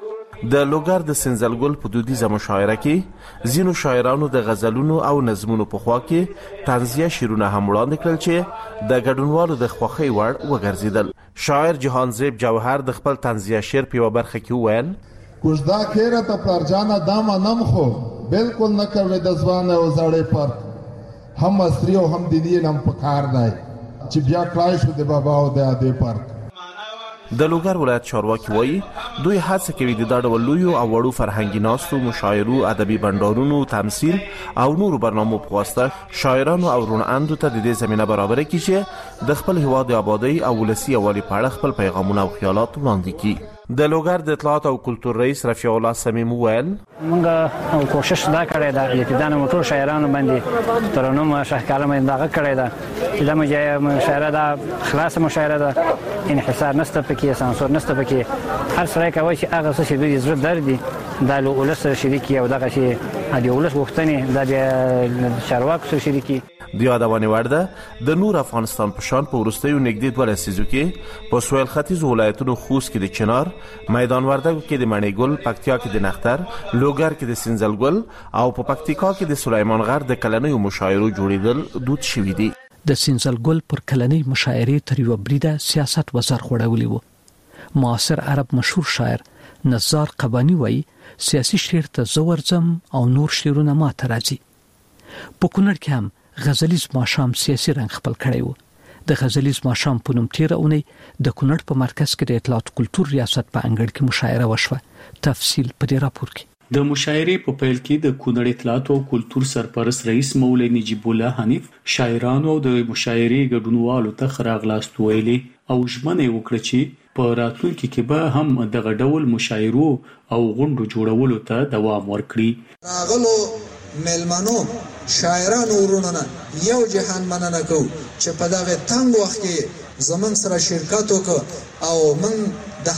د لوګر د سنځلګل په دودیزه مشاعره کې ځینو شاعرانو د غزلونو او نظمونو په خوا کې طنزیه شعرونه هم وړاندې کړل چې د ګډونوالو د خوښۍ وړ وګرځیدل. شاعر جهانزیب جوهر د خپل طنزیه شعر په یوه برخه کې وویل: کوژدا کیره ته پلارجانه دا منم خو بالکل نه کوي د ځوان او زړې فرق هم مصري او هم دیني نم په کار دی چې بیا کړای شو د بابا او د ادې فرق. د لوګر ولایت چارواکي وایي دوی هڅه کوي د دا ډول لویو او وړو فرهنګي ناستو، مشاعرو، ادبي بنډارونو، تمثیل او نورو برنامو په واسطه شاعرانو او روڼاندو ته د دې زمینه برابره کړي چې د خپل هیواد د ابادۍ او ولسي یووالي په اړه خپل پیغامونه او خیالات وړاندې کړي. د لوګر د اطلاعات او کلتور رئیس رفیع الله صمیم وویل: موږ کوشش دا کړی دا چې دا موټر شاعرانو باندې ترنم شاهکار باندې دا کړی دا چې دا مشاعره دا خلاص مشاعره ده، انحصار نشته پکې، سانسور نشته پکې، هر سړی کوي چې هغه څه چې دوی زړه درد دي دا له ولس سره شریکي او دغه شی د ولس غوښتنې دا د چارواکو سره شریکي. د یادونې وړ ده د نور افغانستان په شان په وروستیو نږدې 2 لسیزو کې په سویل ختیځو ولایتونو خوست کې د چنار، میدان وردګو کې د مڼې ګل، پکتیا کې د نختر، لوګر کې د سنځل ګل او په پکتیکا کې د سلیمان غر د کلنیو مشاعرو جوړیدل دود شوی دی. د سنځل ګل پر کلنۍ مشاعرې تر یو بریده سیاست وزر خوړولی وو. معاصر عرب مشهور شاعر نزار قبانی وایي سیاسي شعر ته زورځم او نور شعرونه ماته راځي. په کونړ کې هم غزلیز ماښام سیاسي رنګ خپل کړی وو. د غزلیز ماښام په نوم تیره اونۍ د کونړ په مرکز کې د اطلاعات کلتور ریاست په انګړ کې مشاعره وشوه. تفصیل په دې راپور کې. د مشاعرې په پیل کې د کونړ اطلاعات او کلتور سرپرست رئیس مولوي نجیب الله حنیف شاعرانو او د مشاعرې ګډونوالو ته ښه راغلاست ویلي او ژمنه وکړه چې په راتلونکي کې به هم دغه ډول مشاعرو او غونډو جوړولو ته دوام ورکړي. راغلو ملمنو شاعرانو ورونو یو جهان مننه کو چې په دغه تنگ وخت کې زمون سره شرکت وکړ او من د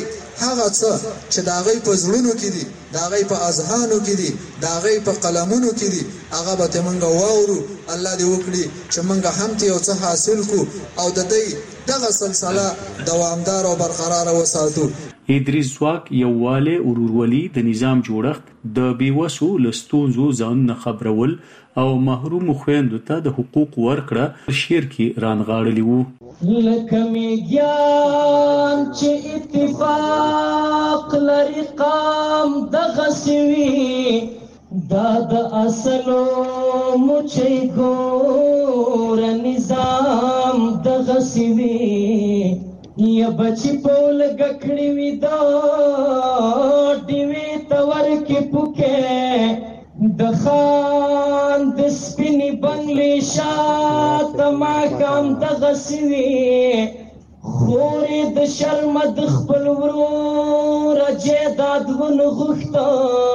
هغه څه چې د هغه په زړونو کې دي، د هغه په اذهانو کې دي، د هغه په قلمونو کې دي، هغه به موږ واورو. الله دې وکړي چې موږ هم ته یو څه حاصل کو او د دې دغه سلسله دوامدار او برقرار وساتو. ادریس ځواک، یووالی، ورورولي، د نظام جوړښت، د بیوسو لستونزو ځان نه خبرول او محروم خويندو ته د حقوق ورکړه شعر کې رانغاړلی وو. لکه میګیان چې اتفاق لري قام دغه سوي دا د اصلو مچي ګور نظام دغه سوي یا بچی پول گکھڑی وی دا ڈیوی تور کی پکے دخان دسپینی بنگلی شات ماکام دغسوی خوری د شرم دخبل ورور جیداد ون غختا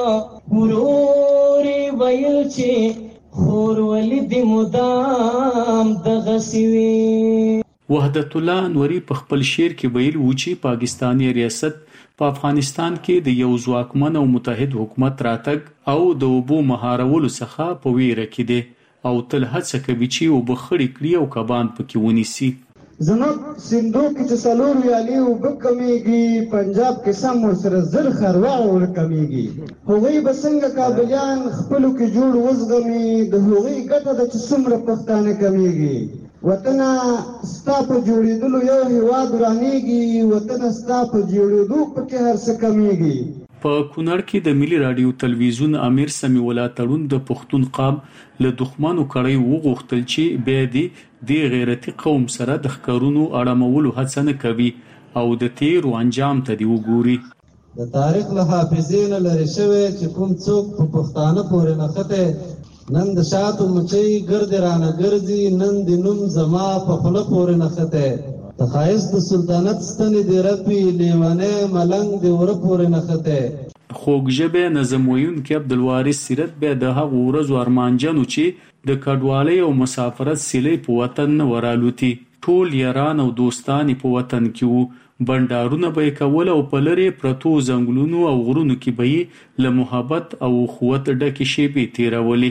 وروری ویل چی خور ولی دی مدام دغسوی. وحدت الله انوري په خپل شعر کې ویل و چې پاکستاني ریاست په افغانستان کې د یو ځواکمن او متحد حکومت راتګ او د اوبو مهارولو څخه په ویره کې دی او تل هڅه کوي چې وبخړی کړي او کبان پکې ونیسي. زموږ سیندو کې چې څلور ویالې اوبه کمیږي، پنجاب کې سم ورسره زر خروار ورکمیږي. هغوی به څنګه کابلیان خپلو کې جوړ وزغمي، د هغوی ګټه ده چې څومره پښتانه کمیږي. وطنه ستا په جوړېدلو یو هیواد ورانیږي، وطنه ستا په جوړېدو پکې هر څه کمیږي. په کونړ کې د ملي رادیو تلویزیون امیر سمیع الله تړون د پښتون قام له دښمنو کړۍ وغوښتل چې بیا د غیرتي قوم سره د ښکارونو اړمولو هڅه نه کوي او د تیرو انجام ته دی وګوري. د تاریخ له حافظې نه لرې شوی چې کوم څوک په پښتانه پورې نښتی نن د شاتو مچۍ ګرد رانه ګرځي، نن د نوم زما په خوله پورې نښتی. د ښایست د سلطنت ستنې د رپي لیونی ملنګ د وره پورې نښتی. خوږ ژبې نظم ویونکی عبدالوارث سیرت بیا د هغو ورځو ارمانجن چې د کډوالۍ او مسافرت سیلۍ په وطن نه ورالوتي. ټول یاران او دوستان په وطن کې وو، بندارونه به کول او په لری پرتو زنګلونو او غرونو کې به له محبت او قوت ډکه شی به تیرولې.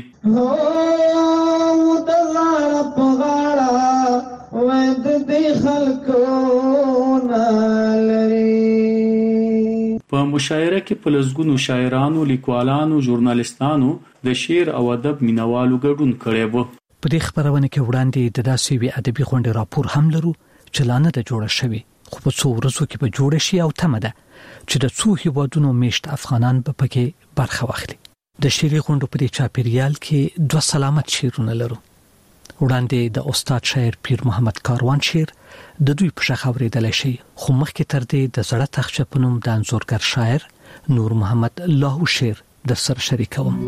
د زړه په غاړه وای د دې خلکو نالري. په مشاعره کې په لزګونو شاعرانو، لیکوالانو، ژورنالیستانو د شعر او ادب مینوالو ګډون کړی و. په دې خبرونه کې وړاندې د داسې وی ادبي غونډې راپور هم لرو چې لا نه د جوړه شوی، خو په څو ورځو کې به جوړ شي او تمه ده چې د څو هیوادونو میشت افغانان به پکې برخه واخلي. د شعري غونډو په چاپیریال کې دوه سلامت شعرونه لرو. وړاندې د استاد شاعر پیر محمد کاروان شعر د دوی په شخه اوریدل شي، خو مخکې تر دې د زړه تخچه په نوم د انځورګر شاعر نور محمد لاهو شعر د سر شریکوم.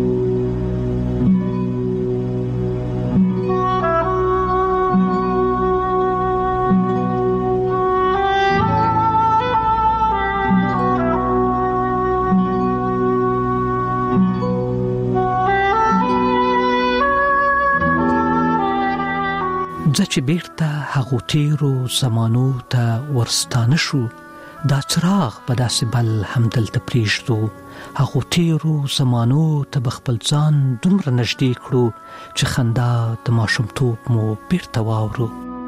چې بیرته هغو تیرو زمانو ته ورستانه شو، دا چراغ به داسې بل همدلته پرېږدو. هغو تیرو زمانو ته به خپل ځان دومره نږدې کړو چې خندا د ماشومتوب مو بیرته واورو.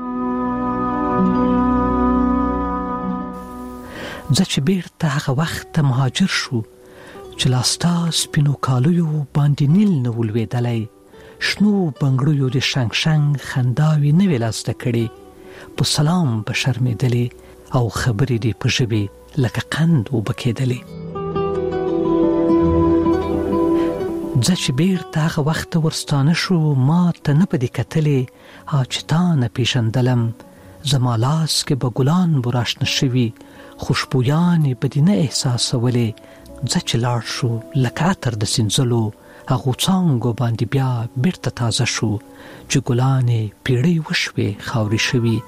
ځکه چې بیرته هغه وخت مهاجر شو چې لاستا سپینو کالیو باندې نیل نه ولوېدلی، شنو بنګړیو د شنګ شنګ خنداوي نه ویلاسته کړي، په سلام به شرمېدلې او خبرې دې په ژبې لکه قند وبکېدلې. ځکه بیرته هغه وخت ورستانه شو، ما ته نه پدې کتلې چې تا نه پیژندلم، زما لاس کې به ګلان براشنه شوي، خوشبویانې به دې نه احساسولې. ځکه لاړ شو لکه عطر د سینځلو، هغو څانګو باندې بیا بیرته تازه شو چې ګلانې پیړۍ وشوې خاورې شوي.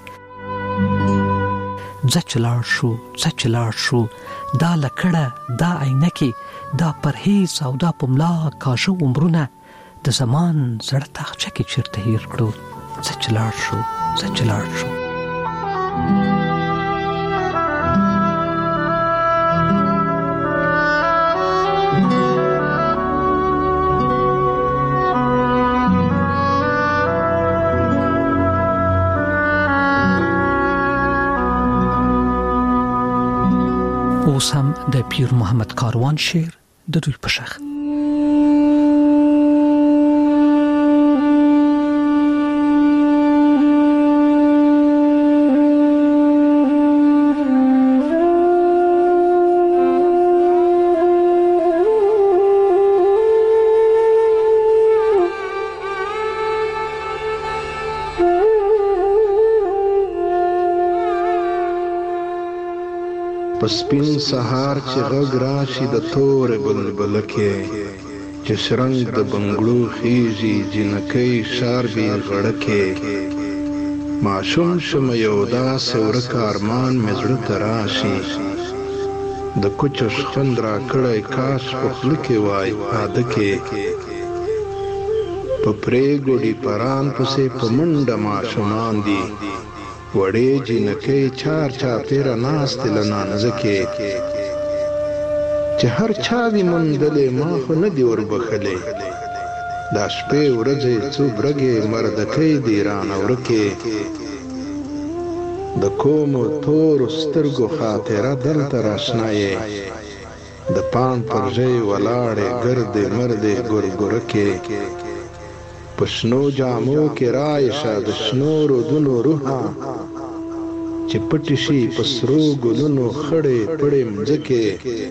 ځکه لاړ شو دا لکړه، دا عینکې، دا پرهیز او دا پملا کاژه عمرونه د زمان زړه تاخچه کې چیرته هیر کړو. ځکه لاړ شو. اوس هم د پیر محمد کاروان شعر د دوی په شخ. سپین سهار چې غږ راشي د تورې بلبلکې، چې شرنګ د بنګړو خیږي جنکۍ شاربي غړکې، ماشوم شمه یو داسې ورک ارمان مې زړه ته راشي، د کوچو شخند را کړی کاش په خوله کې وای عادکې، په پرېګوډي پران پسې په منډه ماشومان دي، وړې جنکۍ چار چاپېره ناستې له نانځکې، چې هر چا دې موندلې ما خو نه دي وربښلې، دا شپې ورځې څو برګې مردکۍ دي رانه ورکې، د کومو تورو سترګو خاطره دلته راشنا یې، د پان پر ژۍ ولاړې ګردې مردې ګورګورکې، په شنو جامو کې رایشه د شنو رودونو روحه، چې پټې شي په سرو ګلونو خړې پړې مځکې،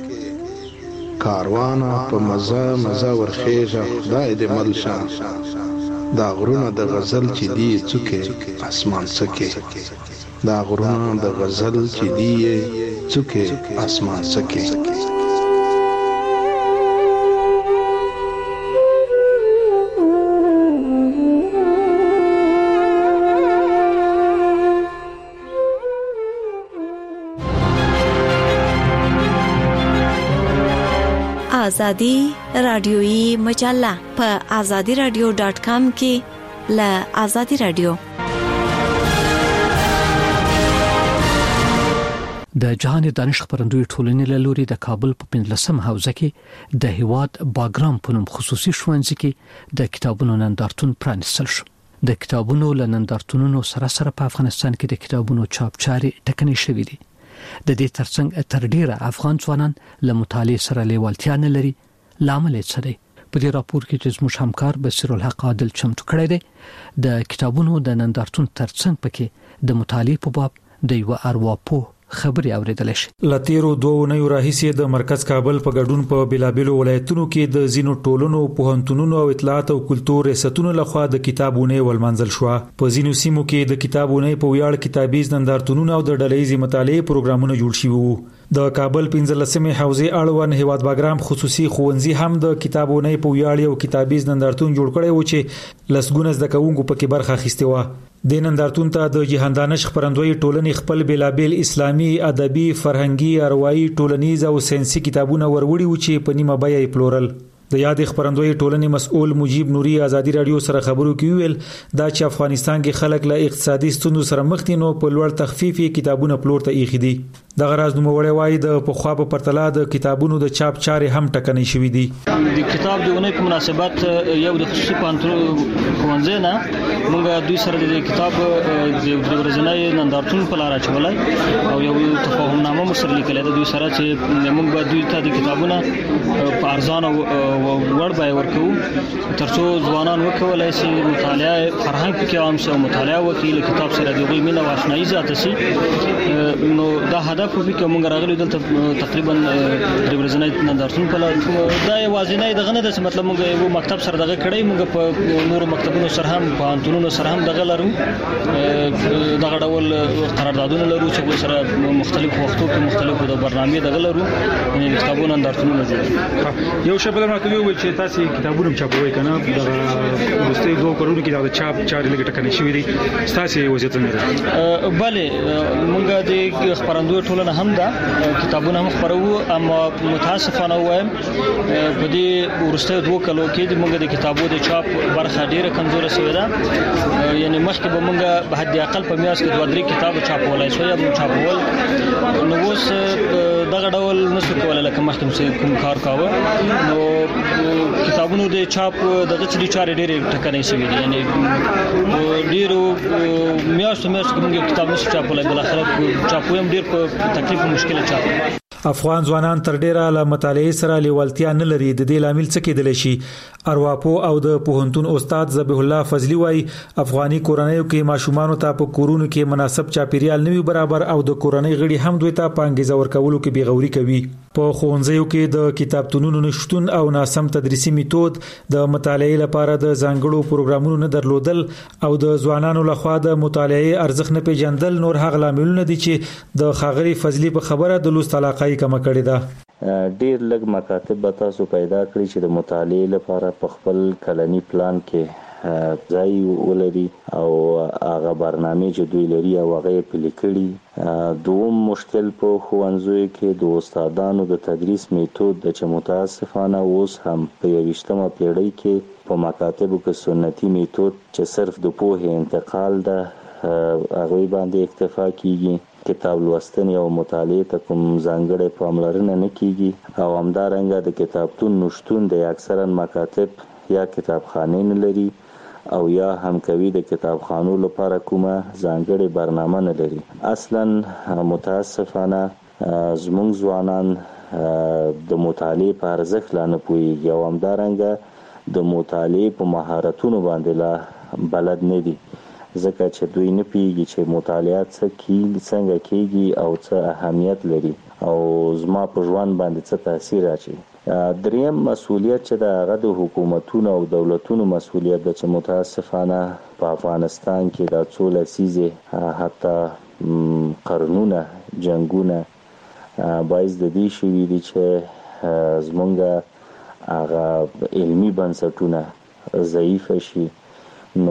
کاروانه په مزه مزه ورخیژه خدای دې مل شه، دا غرونه د غزل چې دی څوکې اسمان څکې، دا غرونه د غزل چې دی څوکې اسمان څکې. آزادی رادیویی مجله په azadiradio.com کې ل آزادی رادیو د جهان دانش خبرندوی ټولنې له لوري د کابل په 15 حوزه کې د هیواد باګرام په نوم خصوصي ښوونځي کې د کتابونو نندارتون پرانیستل شو. د کتابونو نندارتونونو سره په افغانستان کې د کتابونو چاپ چاري ټکنۍ شوې دي. د دې ترڅنګ تر ډیره افغان ځوانان له مطالعې سره لیوالتیا نه لري. لامل یې څه دی؟ په دې راپور کې چې زموږ همکار بصیر الحق عادل چمتو کړی دی، د کتابونو د نندارتون ترڅنګ پکې د مطالعې په باب د یو ارواپوه خبري اوریدل شي. لاتیرو 2 اونیو راهیسې د مرکز کابل په ګډون په بلابلو ولایتونو کې د زینو ټولنو پوهنتونونو او اطلاعات او کلتور ریاستونو لخوا د کتابونه ولمنځل شو. په زینو سیمو کې د کتابونه په ویاړ کتابیز نندارتونونو او د ډلهیزي مطالعې پروګرامونه جوړ شوي وو. د کابل 15مې حوزې اړوند هیواد باګرام خصوصي ښوونځي هم د کتابونه په ویاړ او کتابیز نندارتون جوړ کړی و چې لسګونه زده کوونکو پکې برخه اخیسته و. د نندارتون ته د جهان دانش خبرندوی ټولنې خپل بلابل اسلامي، ادبي، فرهنګي، اروایي، ټولنیز او ساينسي کتابونه وروړي و چې په نیمه بیه یې پلورل. د یاد خبرندوی ټولنې مسؤل مجيب نوري ازادي رادیو سره خبرو کې ویل دا چې افغانستان کې خلک له اقتصادي ستونزو سره مخ دي نو په لوړ تخفیفي کتابونه پلور ته ایښي دي. د غراز نوموړی وایي د پخوا په پرتله د کتابونو د چاپ چارې هم ټکنۍ شوې دي. د کتاب د اونۍ په مناسبت یو د خصوصي پانتون ښوونځي نه موږ دوی سره د کتاب د ورځنۍ نندارتون په لار اچولای او یو تفاهمنامه مسر لیکل د دوی سره چې موږ به دوی ته د کتابونه په ارزان او وړ بای ورکو ترڅو ځوانان وکولای شي مطالعه فرهنګ کې عام شي او مطالعه وکیل کتاب سره د غوښمنه واشنایي ذات شي. نو دا هدف په کې موږ راغلي دلته تقریبا د ورځنۍ نندارتون په لار دا یوازینی دغه نه د مطلب موږ یو مکتب سره دغه کړی موږ په نورو مکتبونو سره هم په انټونونو سره هم دغه لرو دغه ډول قراردادونه لرو چې سره مختلف وختو کې مختلفو د برنامې دغه لرو یعنی کتابونو نندارتونونه جوړ یو شپه لمر کوي چې تاسو کتابونه چاپوي کنه دغه دوستي 2 کروڑ کې دا چاپ چارې لګټ کني شوې دي تاسو وضعیت نه ده. بله موږ د خبرندوی ټولنه هم دا کتابونه هم خبرو اما متاسفانه وایم په دې ورسته 2 کلو کې موږ د کتابونو د چاپ برخه ډیره کمزوره شوې ده. یعنی مخکې به موږ به حد اقل په میاشت کې 2-3 کتاب چاپولای شو یا چاپول نو اوس دغه ډول نشو کولای لکه مخکې کوم کار کاوه نو کتابونو د چاپ دغه چړي چارې ډېرې ټکنۍ شوې دي یعنی ډېرو میاشتو موږ کتاب نشو چاپولای بل اخر چاپویم ډېر په تکلیف او مشکل چاپ. افغان ځوانان تر ډیره له مطالعې سره لیوالتیا نه لري. د دې لامل څه کېدل شي؟ ارواپو او د پوهنتون استاد ذبیح الله فضلی وایي افغاني کورنیو کې ماشومان ته په کورونو کې مناسب چاپیریال نه وي برابر او د کورنۍ غړي هم دوی ته پانګیزه ورکولو کې بیغوري کوي. په ښوونځیو کې د کتابتونونو نشټون او ناسم تدریسي میتود د مطالعې لپاره د ځانګړو پروګرامونو نه درلودل او د ځوانانو لخوا د مطالعې ارزښت نه پیژندل نور هغه لاملونه دي چې د خاغری فضلی په خبره د لوست علاقه کم کړی ده. ډیر لږ مکاتب به تاسو پیدا کړی چې د مطالعې لپاره په خپل کلنی پلان کې ځای ولري او هغه برنامه چې دوی لري او هغه پلي کړي. دوم مشکل په ښوونځیو کې د استادانو د تدریس میتود چې متاسفانه اوس هم په 20مه پیړۍ کې په مکاتبو کې سنتي میتود چې صرف د پوهې انتقال ده هغه باندې اکتفا کیږي. کتاب لوستنې او مطالعې ته کوم ځانګړې پاملرنه نه کیږي او همدارنګه د کتابتون نشټون د اکثرا مکاتب یا کتابخانې نه لري او یا هم کوي د کتابخانو لپاره کومه ځانګړې برنامه نه لري. اصلا متاسفانه زموږ ځوانان د مطالعې په ارزښت لا نه پوهیږي او همدارنګه د مطالعې په مهارتونو باندې لا بلد نه دي ځکه چې دوی نه پیږي چې مطالعه څنګه کیږي او څه اهمیت لري او زما په ژوند باندې څه تاثیر اچوي. دریم مسؤلیت چې د حکومتونو او دولتونو مسؤلیت ده چې متاسفانه په افغانستان کې د څو لسیزې حتی قرنونه جنگونه باعث د دې شوي دي چې زمونږ هغه علمي بنسټونه ضعیف شي. نو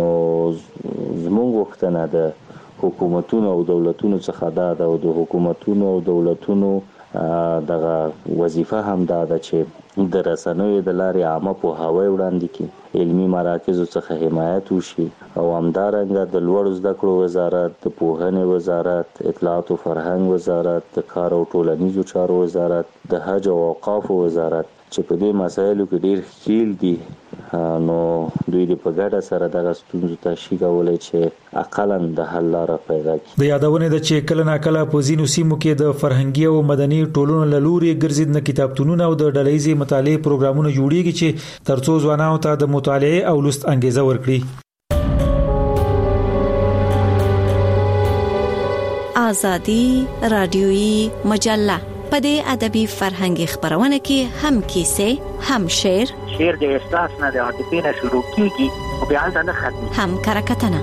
زموږ وختونه د حکومتونو او دولتونو څخه دا د حکومتونو او دولتونو دغه وظیفه هم دا ده چې د رسنیو د لارې عامه پوهاوی وړاندې کړي، علمي مراکزو څخه حمایت وشي او همدارنګه د لوړو زده کړو وزارت، د پوهنې وزارت، اطلاعات او فرهنګ وزارت، د کار او ټولنیزو چارو وزارت، د حج او اوقافو وزارت چې په دې مسایلو کې ډیر ښکیل دي، نو دوی د په ګډه سره دغه ستونزو ته شي کولی چې اقلا د حل لاره پیدا کړي. د یادونه ده چې کله ناکله په ځینو سیمو کې د فرهنګي او مدني ټولنو له لوري ګرځیدنه کتابتونونه او د ډلهیزې مطالعې پروګرامونه جوړیږي چې ترڅو ځوانانو ته د مطالعې او لوست انګیزه ورکړي. آزادی رادیویی مجله په دې ادبي فرهنګي خبرونه کې هم کیسې، هم شعر د احساس نه د عاطفې نه شروع کیږي او بیا نه ختمي، هم کرکټنه.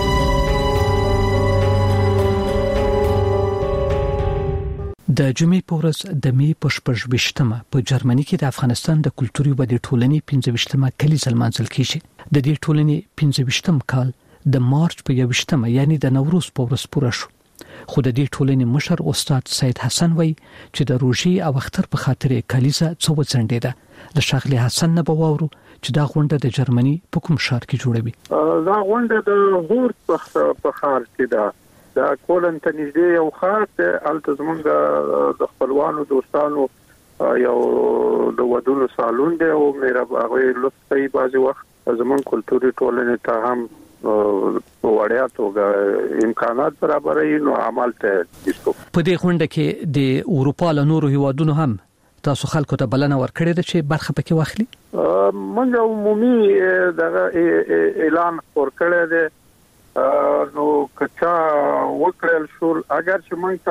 د جمعې په ورځ د می په 28مه په جرمني کې د افغانستان د کلتوري ودې ټولنې 15مه کلیزه لمانځل کیږي. د دې ټولنې 15م کال د مارچ په 21مه یعنی د نوروز په ورځ پوره شو. خو د دې ټولنې مشر استاد سید حسن وای چې د روژې او اختر په خاطر کلیزه څو څنډه ده. له ښاغلي حسن نه بواورو چې دا غونډه د جرمني په کوم ښار کې جوړوي. دا غونډه د هورت په ښار کې ده. دا کولن ته نږدې یو ښار دی، هلته زموږ د خپلوانو دوستانو یو د ودونو سالون دی او مېره هغوی لطف کوي بعضې وخت زموږ کلتوري ټولنې ته هم وړیا توګه امکانات برابروي، نو عمل ته ایستو. په دې غونډه کې د اروپا له نورو هیوادونو هم تاسو خلکو ته بلنه ورکړې ده چې برخه پکې واخلي. موږ عمومي دغه اعلان خور کړی دی، نو کچا وکړل شو اگر چې موږ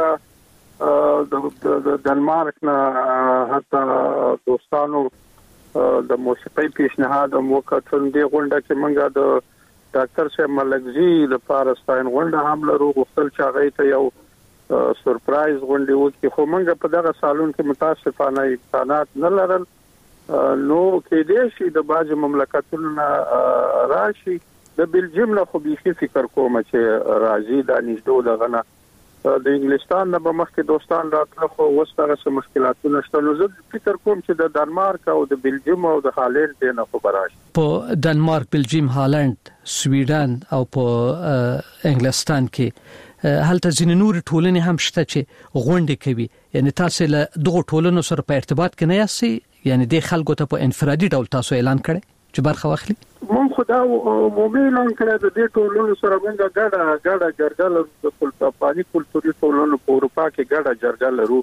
ته د ډنمارک نه حتی دوستانو د موسیقي پیشنهاد وکړ. د غونډه کې موږ د ډاکټر صاحب ملکزي د پارستان غونډه هم لرو، غوښتل چې هغه ته یو سرپرایز غونډه وکړي، خو موږ په دغه سالون کې متاسفانه امکانات نه لرل. نو کې دې شي د باج مملکتونو راشي، د بلجیم نه خو به فکر کوم چې راځي د نږدې دغه د انګلستان نه به مخکې دوستان راتله، خو اوس هغه څه مشکلاتونه شته. نو زه فکر کوم چې د ډنمارک او د بلجیم او د هالند نه خو براشي. په ډنمارک، بلجیم، هالند، سویډن او په انګلستان کې هلته ځینې نور ټولنې هم شته چې غونډې کوي. یعنی تاسو له دغه ټولنو سره په ارتباط کې نه یاستئ؟ یعنی د خلکو ته په انفرادي ډول تاسو اعلان کړئ چې برخه واخلي؟ مونږ خدا عمومي اعلان کړی د دې ټولنو سره موږ ګډه جرګه لرو، د افغاني کلتوري ټولنو په اروپا کې ګډه جرګه لرو.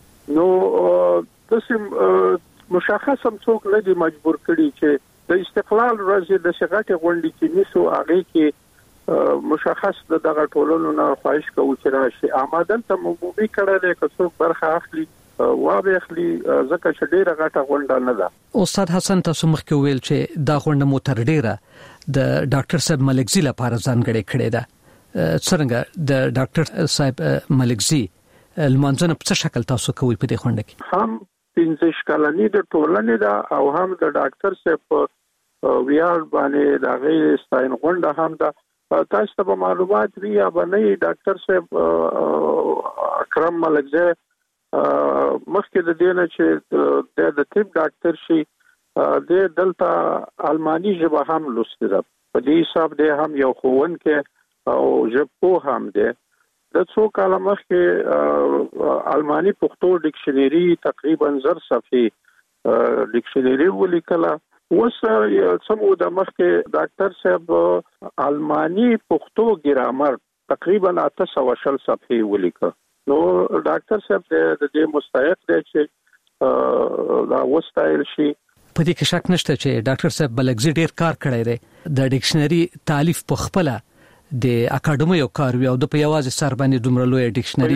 نو تاسو مشخص هم څوک نه دي مجبور کړي چې د استقلال ورځ د شغټه غونډې کې نیسو، هغه کې مشخص دغه ټولنو نه خواهش کوو چې راشي. آمدن ته عمومي کړل چې څوک برخه اخلي وابخلی زکه چې ډیره غټه غونډه نه ده. استاد حسن تاسو مخکې ویل چې دا غونډه مو تر ډیره د ډاکټر صاحب ملکزي لپاره ځانګړې کړې ده. څنګه د ډاکټر صاحب ملکزي لمانځنه په څه شکل تاسو کوي په دې غونډه کې؟ هم 15 کلنی د ټولنې ده او هم د ډاکټر صاحب ویار باندې د غیر ستاین غونډه هم ده. تاسو ته معلومات وی یا باندې ډاکټر صاحب اکرم ملکزي مخکې د دې نه چې د طب ډاکټر شي د دلته الماني ژبه هم لوستي ده. په دې حساب دی هم یو ښوونکی او ژبپوه هم دی. د څو کاله مخکې الماني پښتو ډکشنری تقریبا 1000 صفحې ډکشنری ولیکله. اوس څو د مخکې ډاکټر صاحب الماني پښتو ګرامر تقریبا 820 صفحې ولیکه. نو ډاکټر صاحب د دې مستحق دی چې دا وستایل شي. په دې کې شک نشته چې ډاکټر صاحب ملکزي ډیر کار کړی دی. د ډکشنری تالیف په خپل د اکاډمي یو کار وی او د په یوازې سر باندې دومره لوی ډکشنری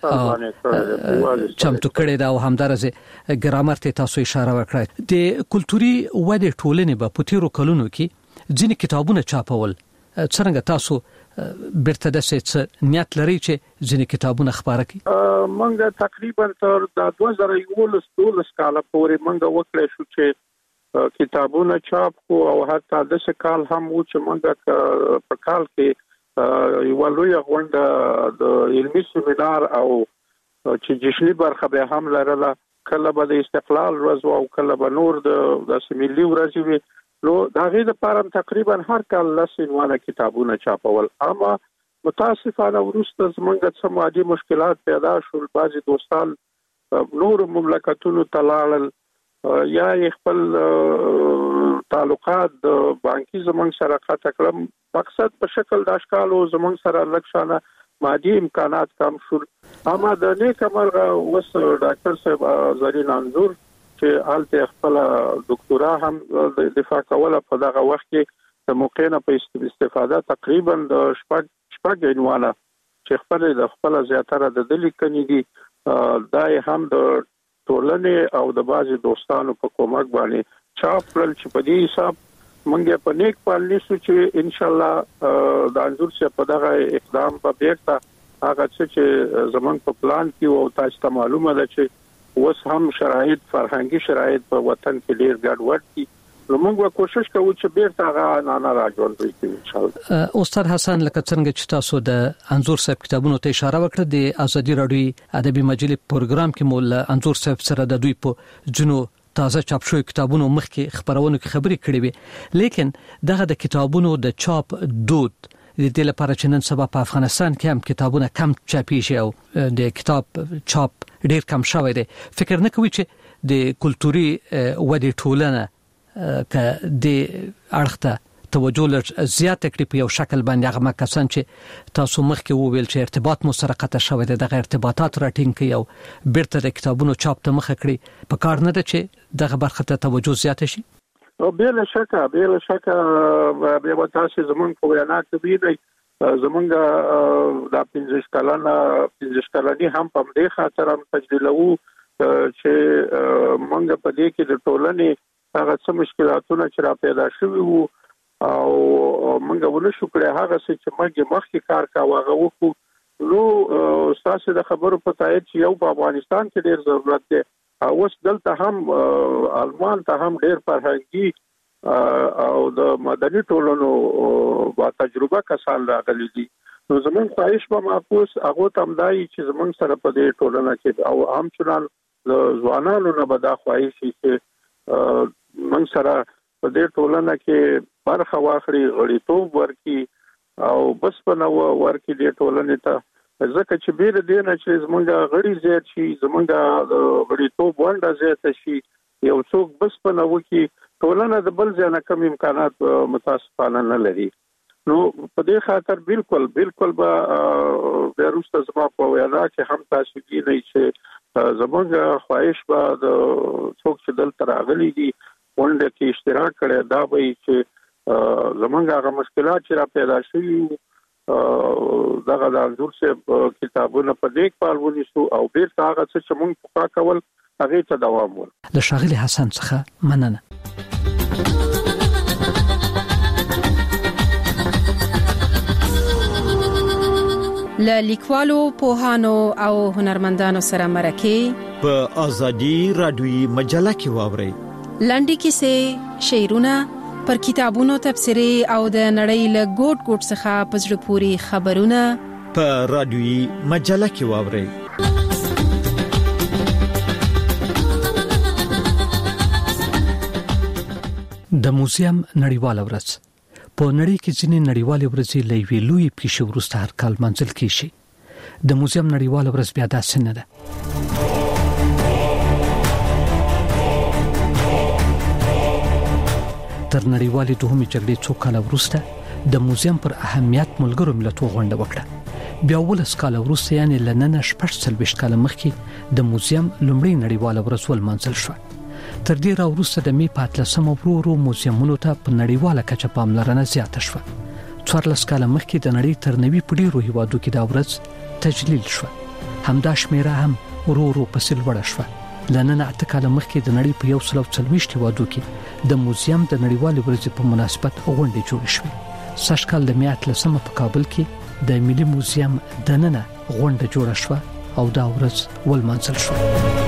چمتو کړی دا او همدارسه ګرامر ته تاسو اشاره وکړه. د کلتوري ودې ټولنې په پوتیرو کلونو کې ځینې کتابونه چاپول. څنګه تاسو برته د څه نیت لري چې ځینې کتابونه خبره کړي؟ موږ تقریبا تر 2011 کال پورې موږ وکړې شو چې کتابونه چاپ کو او حتی د څه کال هم و چې موږ په کال کې یو لوی غونډه د علمي سیمینار او چې جشنی برخه به هم لرله، کله به د استقلال ورځ او کله به نور د ملي ورځ وي. نو دا غي د پاره تقریبا هر کال لسینوانه کتابونه چاپول. اما متاسفانه ورسته زمونږ څه مادي مشکلات پیدا شول. بعضي دوستان نور مملکتونو تلال یا خپل تعلقات د بانکي زمونږ سره قطع کړم. مقصد په شکل د اشکالو زمونږ سره لکشانه مادي امکانات کم شول. اما د نیک مرغه وس ډاکټر صاحب زرین انزور چې حالت خپل ډاکټرا هم دفاع کوله په دغه وخت کې د موقع نه په استفاده تقریبا د شپږ عنوانه چې خپل زیاتره د دلی کني دي دای هم د ټولنې او د بازي دوستانو په کومک باندې چاپ کړل چې په دې حساب مونږه په نیک پالنې سو چې ان شاء الله د انزور څخه په دغه اقدام په بیرته هغه چې زمون په پلان کې او تاسو ته معلومه ده چې اوس هم شرایط فرهنګي شرایط په وطن کې ډیر ګډوډ دي. نو موږ کوشش کوو چې بیرته هغه نه راځوندوي ان شاء الله. استاد حسن لکه څنګه چې تاسو د انزور صاحب کتابونو ته اشاره وکړه، د ازادي رادیو ادبي مجلې پروګرام کې مول انزور صاحب سره د دوی په جنو تازه چاپ شوی کتابونو مخکې خبرونه کې خبرې کړې وي، لیکن دغه د کتابونو د چاپ دود د دې لپاره چې نن سبا په افغانستان کې هم کتابونه کم چاپیږي او د کتاب چاپ ډیر کم شوی دی. فکر نه کوي چې د کلتوري ودې ټولنه ک د اړخته توجه لږ زیات کړي په یو شکل باندې هغه کسان چې تاسو مخکې وویل چې ارتباط مو سره قطع شوی دی، دغه ارتباطات راټینګ کړي او بیرته د کتابونو چاپ ته مخه کړي. په کار نه ده چې دغه برخه ته توجه زیات شي؟ بلا شکه بیا تاسو زمونږ په وینا کې ویلي زمونږ د 15 کلنی هم په دې خاطر هم تجلیلو چې مونږ په دې کې د ټولنې هغه څه مشکلاتونه چې را پیدا شوي وو او مونږ ونشو کړی هغه څه چې موږ مخکې کار کاوه هغه وکړو. نو تاسو د خبرو په تایید چې یو په افغانستان کې ډیر ضرورت دی، اوس دلته هم آلمان ته هم ډیر فرهنګي او د مدني ټولنو با تجربه کسان راغلي دي. نو زمون خواهش به معکوس هغه تمدای چې زمون سره په دې ټولنه کې او هم چنان د ځوانانو نه به دا خواهش چې من سره په دې ټولنه کې برخه واخلي، غړیتوب ورکړي او بس په نو ورکړي دې ټولنې ته. ځکه چې بیر دې نه چې زمونږ غړي زیات شي، زمونږ غړیتوب ونده زیات شي، یو څوک بس په نو کې ټولنه د بل ځای نه کم امکانات متاسفانه نه لري. نو په دې خاطر بالکل به بیرسته زما په وینا کې هم تاسو کې نه چې زمونږ خواهش به د څوک چې دلته راغلي دي ونده کې اشتراک کړي، دا به چې زمونږ هغه مشکلات چې را پیدا شوي دغه د انزور صاحب کتابونه په دې کال ونیسو او بیرته هغه څه چې موږ پخوا کول هغه ته دوام ورکړو. د ښاغلي حسن څخه مننه. له لیکوالو، پوهانو او هنرمندانو سره مرکه په ازادي رادیوي مجله کې واورئ. لنډې کیسې، شعرونه، پر کتابونو تبصرې او د نړۍ له ګوټ څخه په زړه پورې خبرونه په رادیوي مجله کې واورئ. د موزیم نړیواله ورځ په نړۍ کې ځینې نړیوالې ورځې له یوې لویې پیښې وروسته هر کال منځل کیږي. د موزیم نړیواله ورځ بیا داسې نه ده. تر نړیوالې دوهمې جګړې څو کاله وروسته د موزیم پر اهمیت ملګرو ملتونو غونډه وکړه. بیا 19 کاله وروسته یعنی لننه 14 کاله مخکې د موزیم لومړی نړیواله ورځ ولمانځل شوه. تر دې را وروسته د می 14 ورو موزیمونو ته په نړیواله کچه پاملرنه زیاته شوه. 14 کاله مخکې د نړۍ تر 90 په ډیرو هیوادو کې دا ورځ تجلیل شوه. همدا شمیره هم ورو پسې لوړه شوه. لننه 8 کاله مخکې د نړۍ په 140 هیوادو کې د موزیم د نړیوالې ورځې په مناسبت غونډې جوړې شوې. سږ کال د می 18 په کابل کې د ملي موزیم دننه غونډه جوړه شوه او دا ورځ ولمانځل شوه.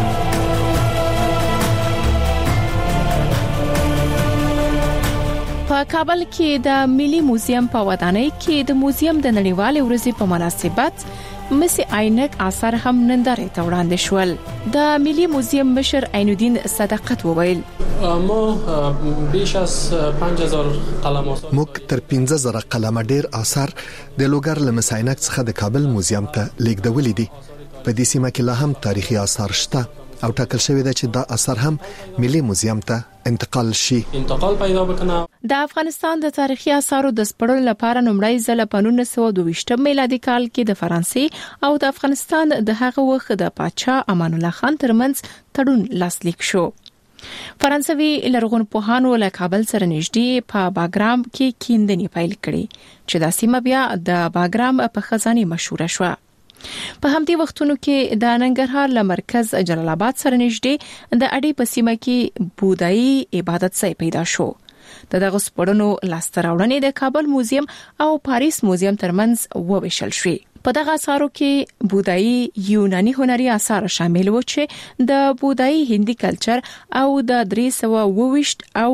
په په کابل کې د ملي موزیم په ودانۍ کې د موزیم د نړیوالې ورځې په مناسبت مسی عینک آثار هم نندارې ته وړاندې شول. د ملي موزیم مشر عین الدین صداقت وویل ما بیش از 5000 قلم آثار موږ تر 15000 قلم ډیر آثار د لوګر لمس عینک څخه د کابل موزیم ته لیږدولې دي. په دې سیمه کې لا هم تاریخي آثار شته او ټاکل شوی دی چې دا اثر هم ملي موزیم ته انتقال شي. انتقال پیدا وکړي. د افغانستان د تاریخي آثارو د سپړلو لپاره نومړی ځل په 1922 میلادي کال کې د فرانسې او د افغانستان د هغه وخت د پاچا امان الله خان ترمنځ تړون لاسلیک شو. فرانسوي لرغونپوهانو له کابل سره نږدې په باګرام کې کیندنې پیل کړې چې د سیمه بیا د باګرام په خزانه مشهور شو. په همدې وختونو کې د ننګرهار له مرکز جلال آباد سره نږدې د اډې په سیمه کې بودایي عبادت ځای پیدا شو. دغه سپړنو لاستراوړنې د کابل موزیم او پاریس موزیم ترمنځ وویشل شوې. په دغه اثارو کې بودایي یوناني هنري اثار شامل و چې د بودایي هندي کلچر او د 322 او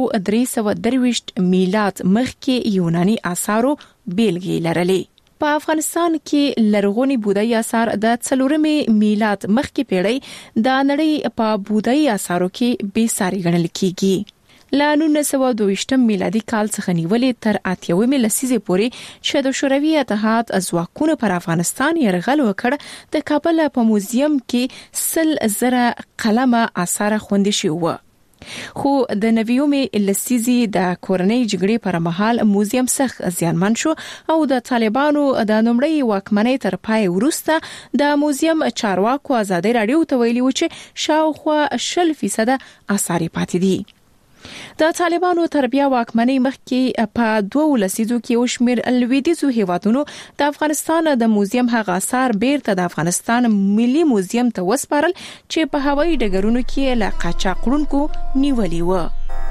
323 میلاد مخکې یوناني اثارو بیلګې لرلې. په افغانستان کې لرغونی بودایي اثار د 4 میلاد مخکې پیړۍ د نړۍ په بودایي اثارو کې بې ساري ګڼل کیږي. له 1922 میلادي کال څخه نیولې تر 80 لسیزې پورې چې د شوروي اتحاد ځواکونو پر افغانستان یرغل وکړ د کابل په موزیم کې 100,000 قلمه اثار خوندي شوی. خو د 90 لسیزې د کورنۍ جګړې پر مهال موزیم سخت زیانمن شو او د طالبانو د نومړی واکمنۍ تر پای وروسته د موزیم چارواکو ازادي رادیو ته ویلي و چې شاوخوا 20% اثار پاتې دي. د طالبانو تربیه واکمنۍ مخکې په 2 لسیزو کې او شمیر لویدیزو هیوادونو د افغانستان د موزیم هغه اثار بیرته د افغانستان ملي موزیم ته وسپارل چې په هوایي ډګرونو کې له قاچاقړونکو نیولې و.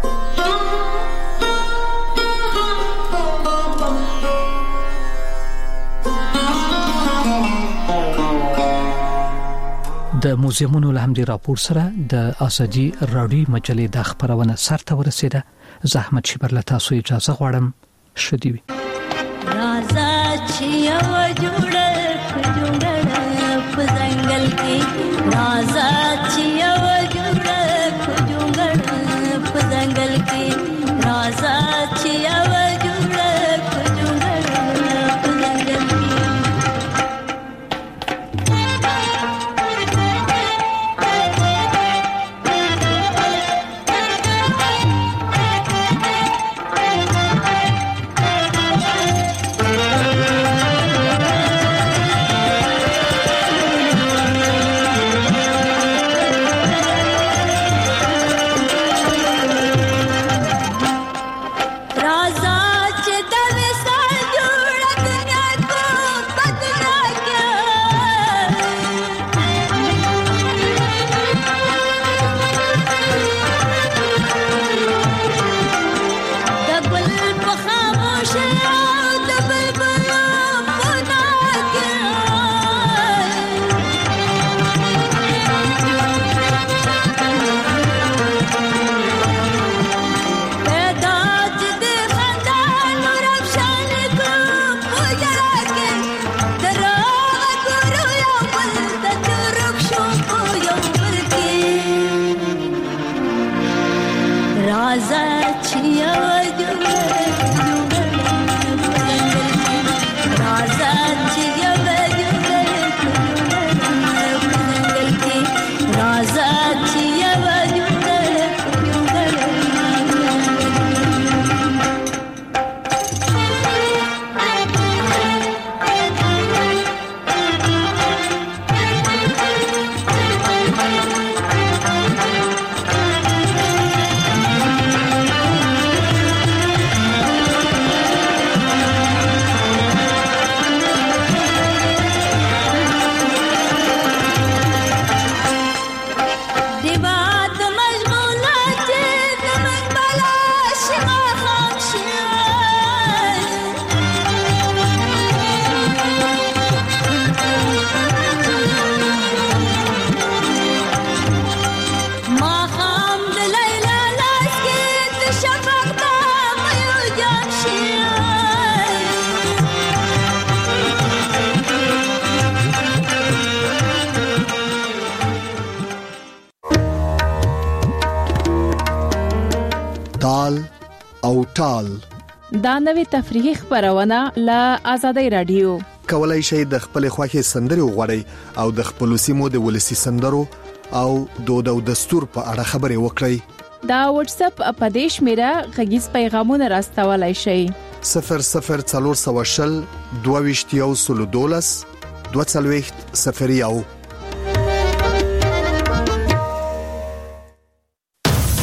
د موزیمونو له همدې راپور سره د ازادي راډیو مجلې د خبرونه سرته ورسیده. زحمت شبر له تاسو اجازه غواړم. شدي وي رازا چې یو جوړه په ځنګل کې رازا چې یو جوړه په ځنګل کې رازا چې یو تال او ټال. دا نوې تفریحي خبرونه له آزادۍ رادیو. کولای شئ د خپل خوښي سندري وغوړئ او د خپل سیمو د ولسی سندرو او دود او دستور په اړه خبري وکړئ. دا واتس اپ اپدیش میرا غږیز پیغامونه راستولای شئ. 0040 22 12 20 01.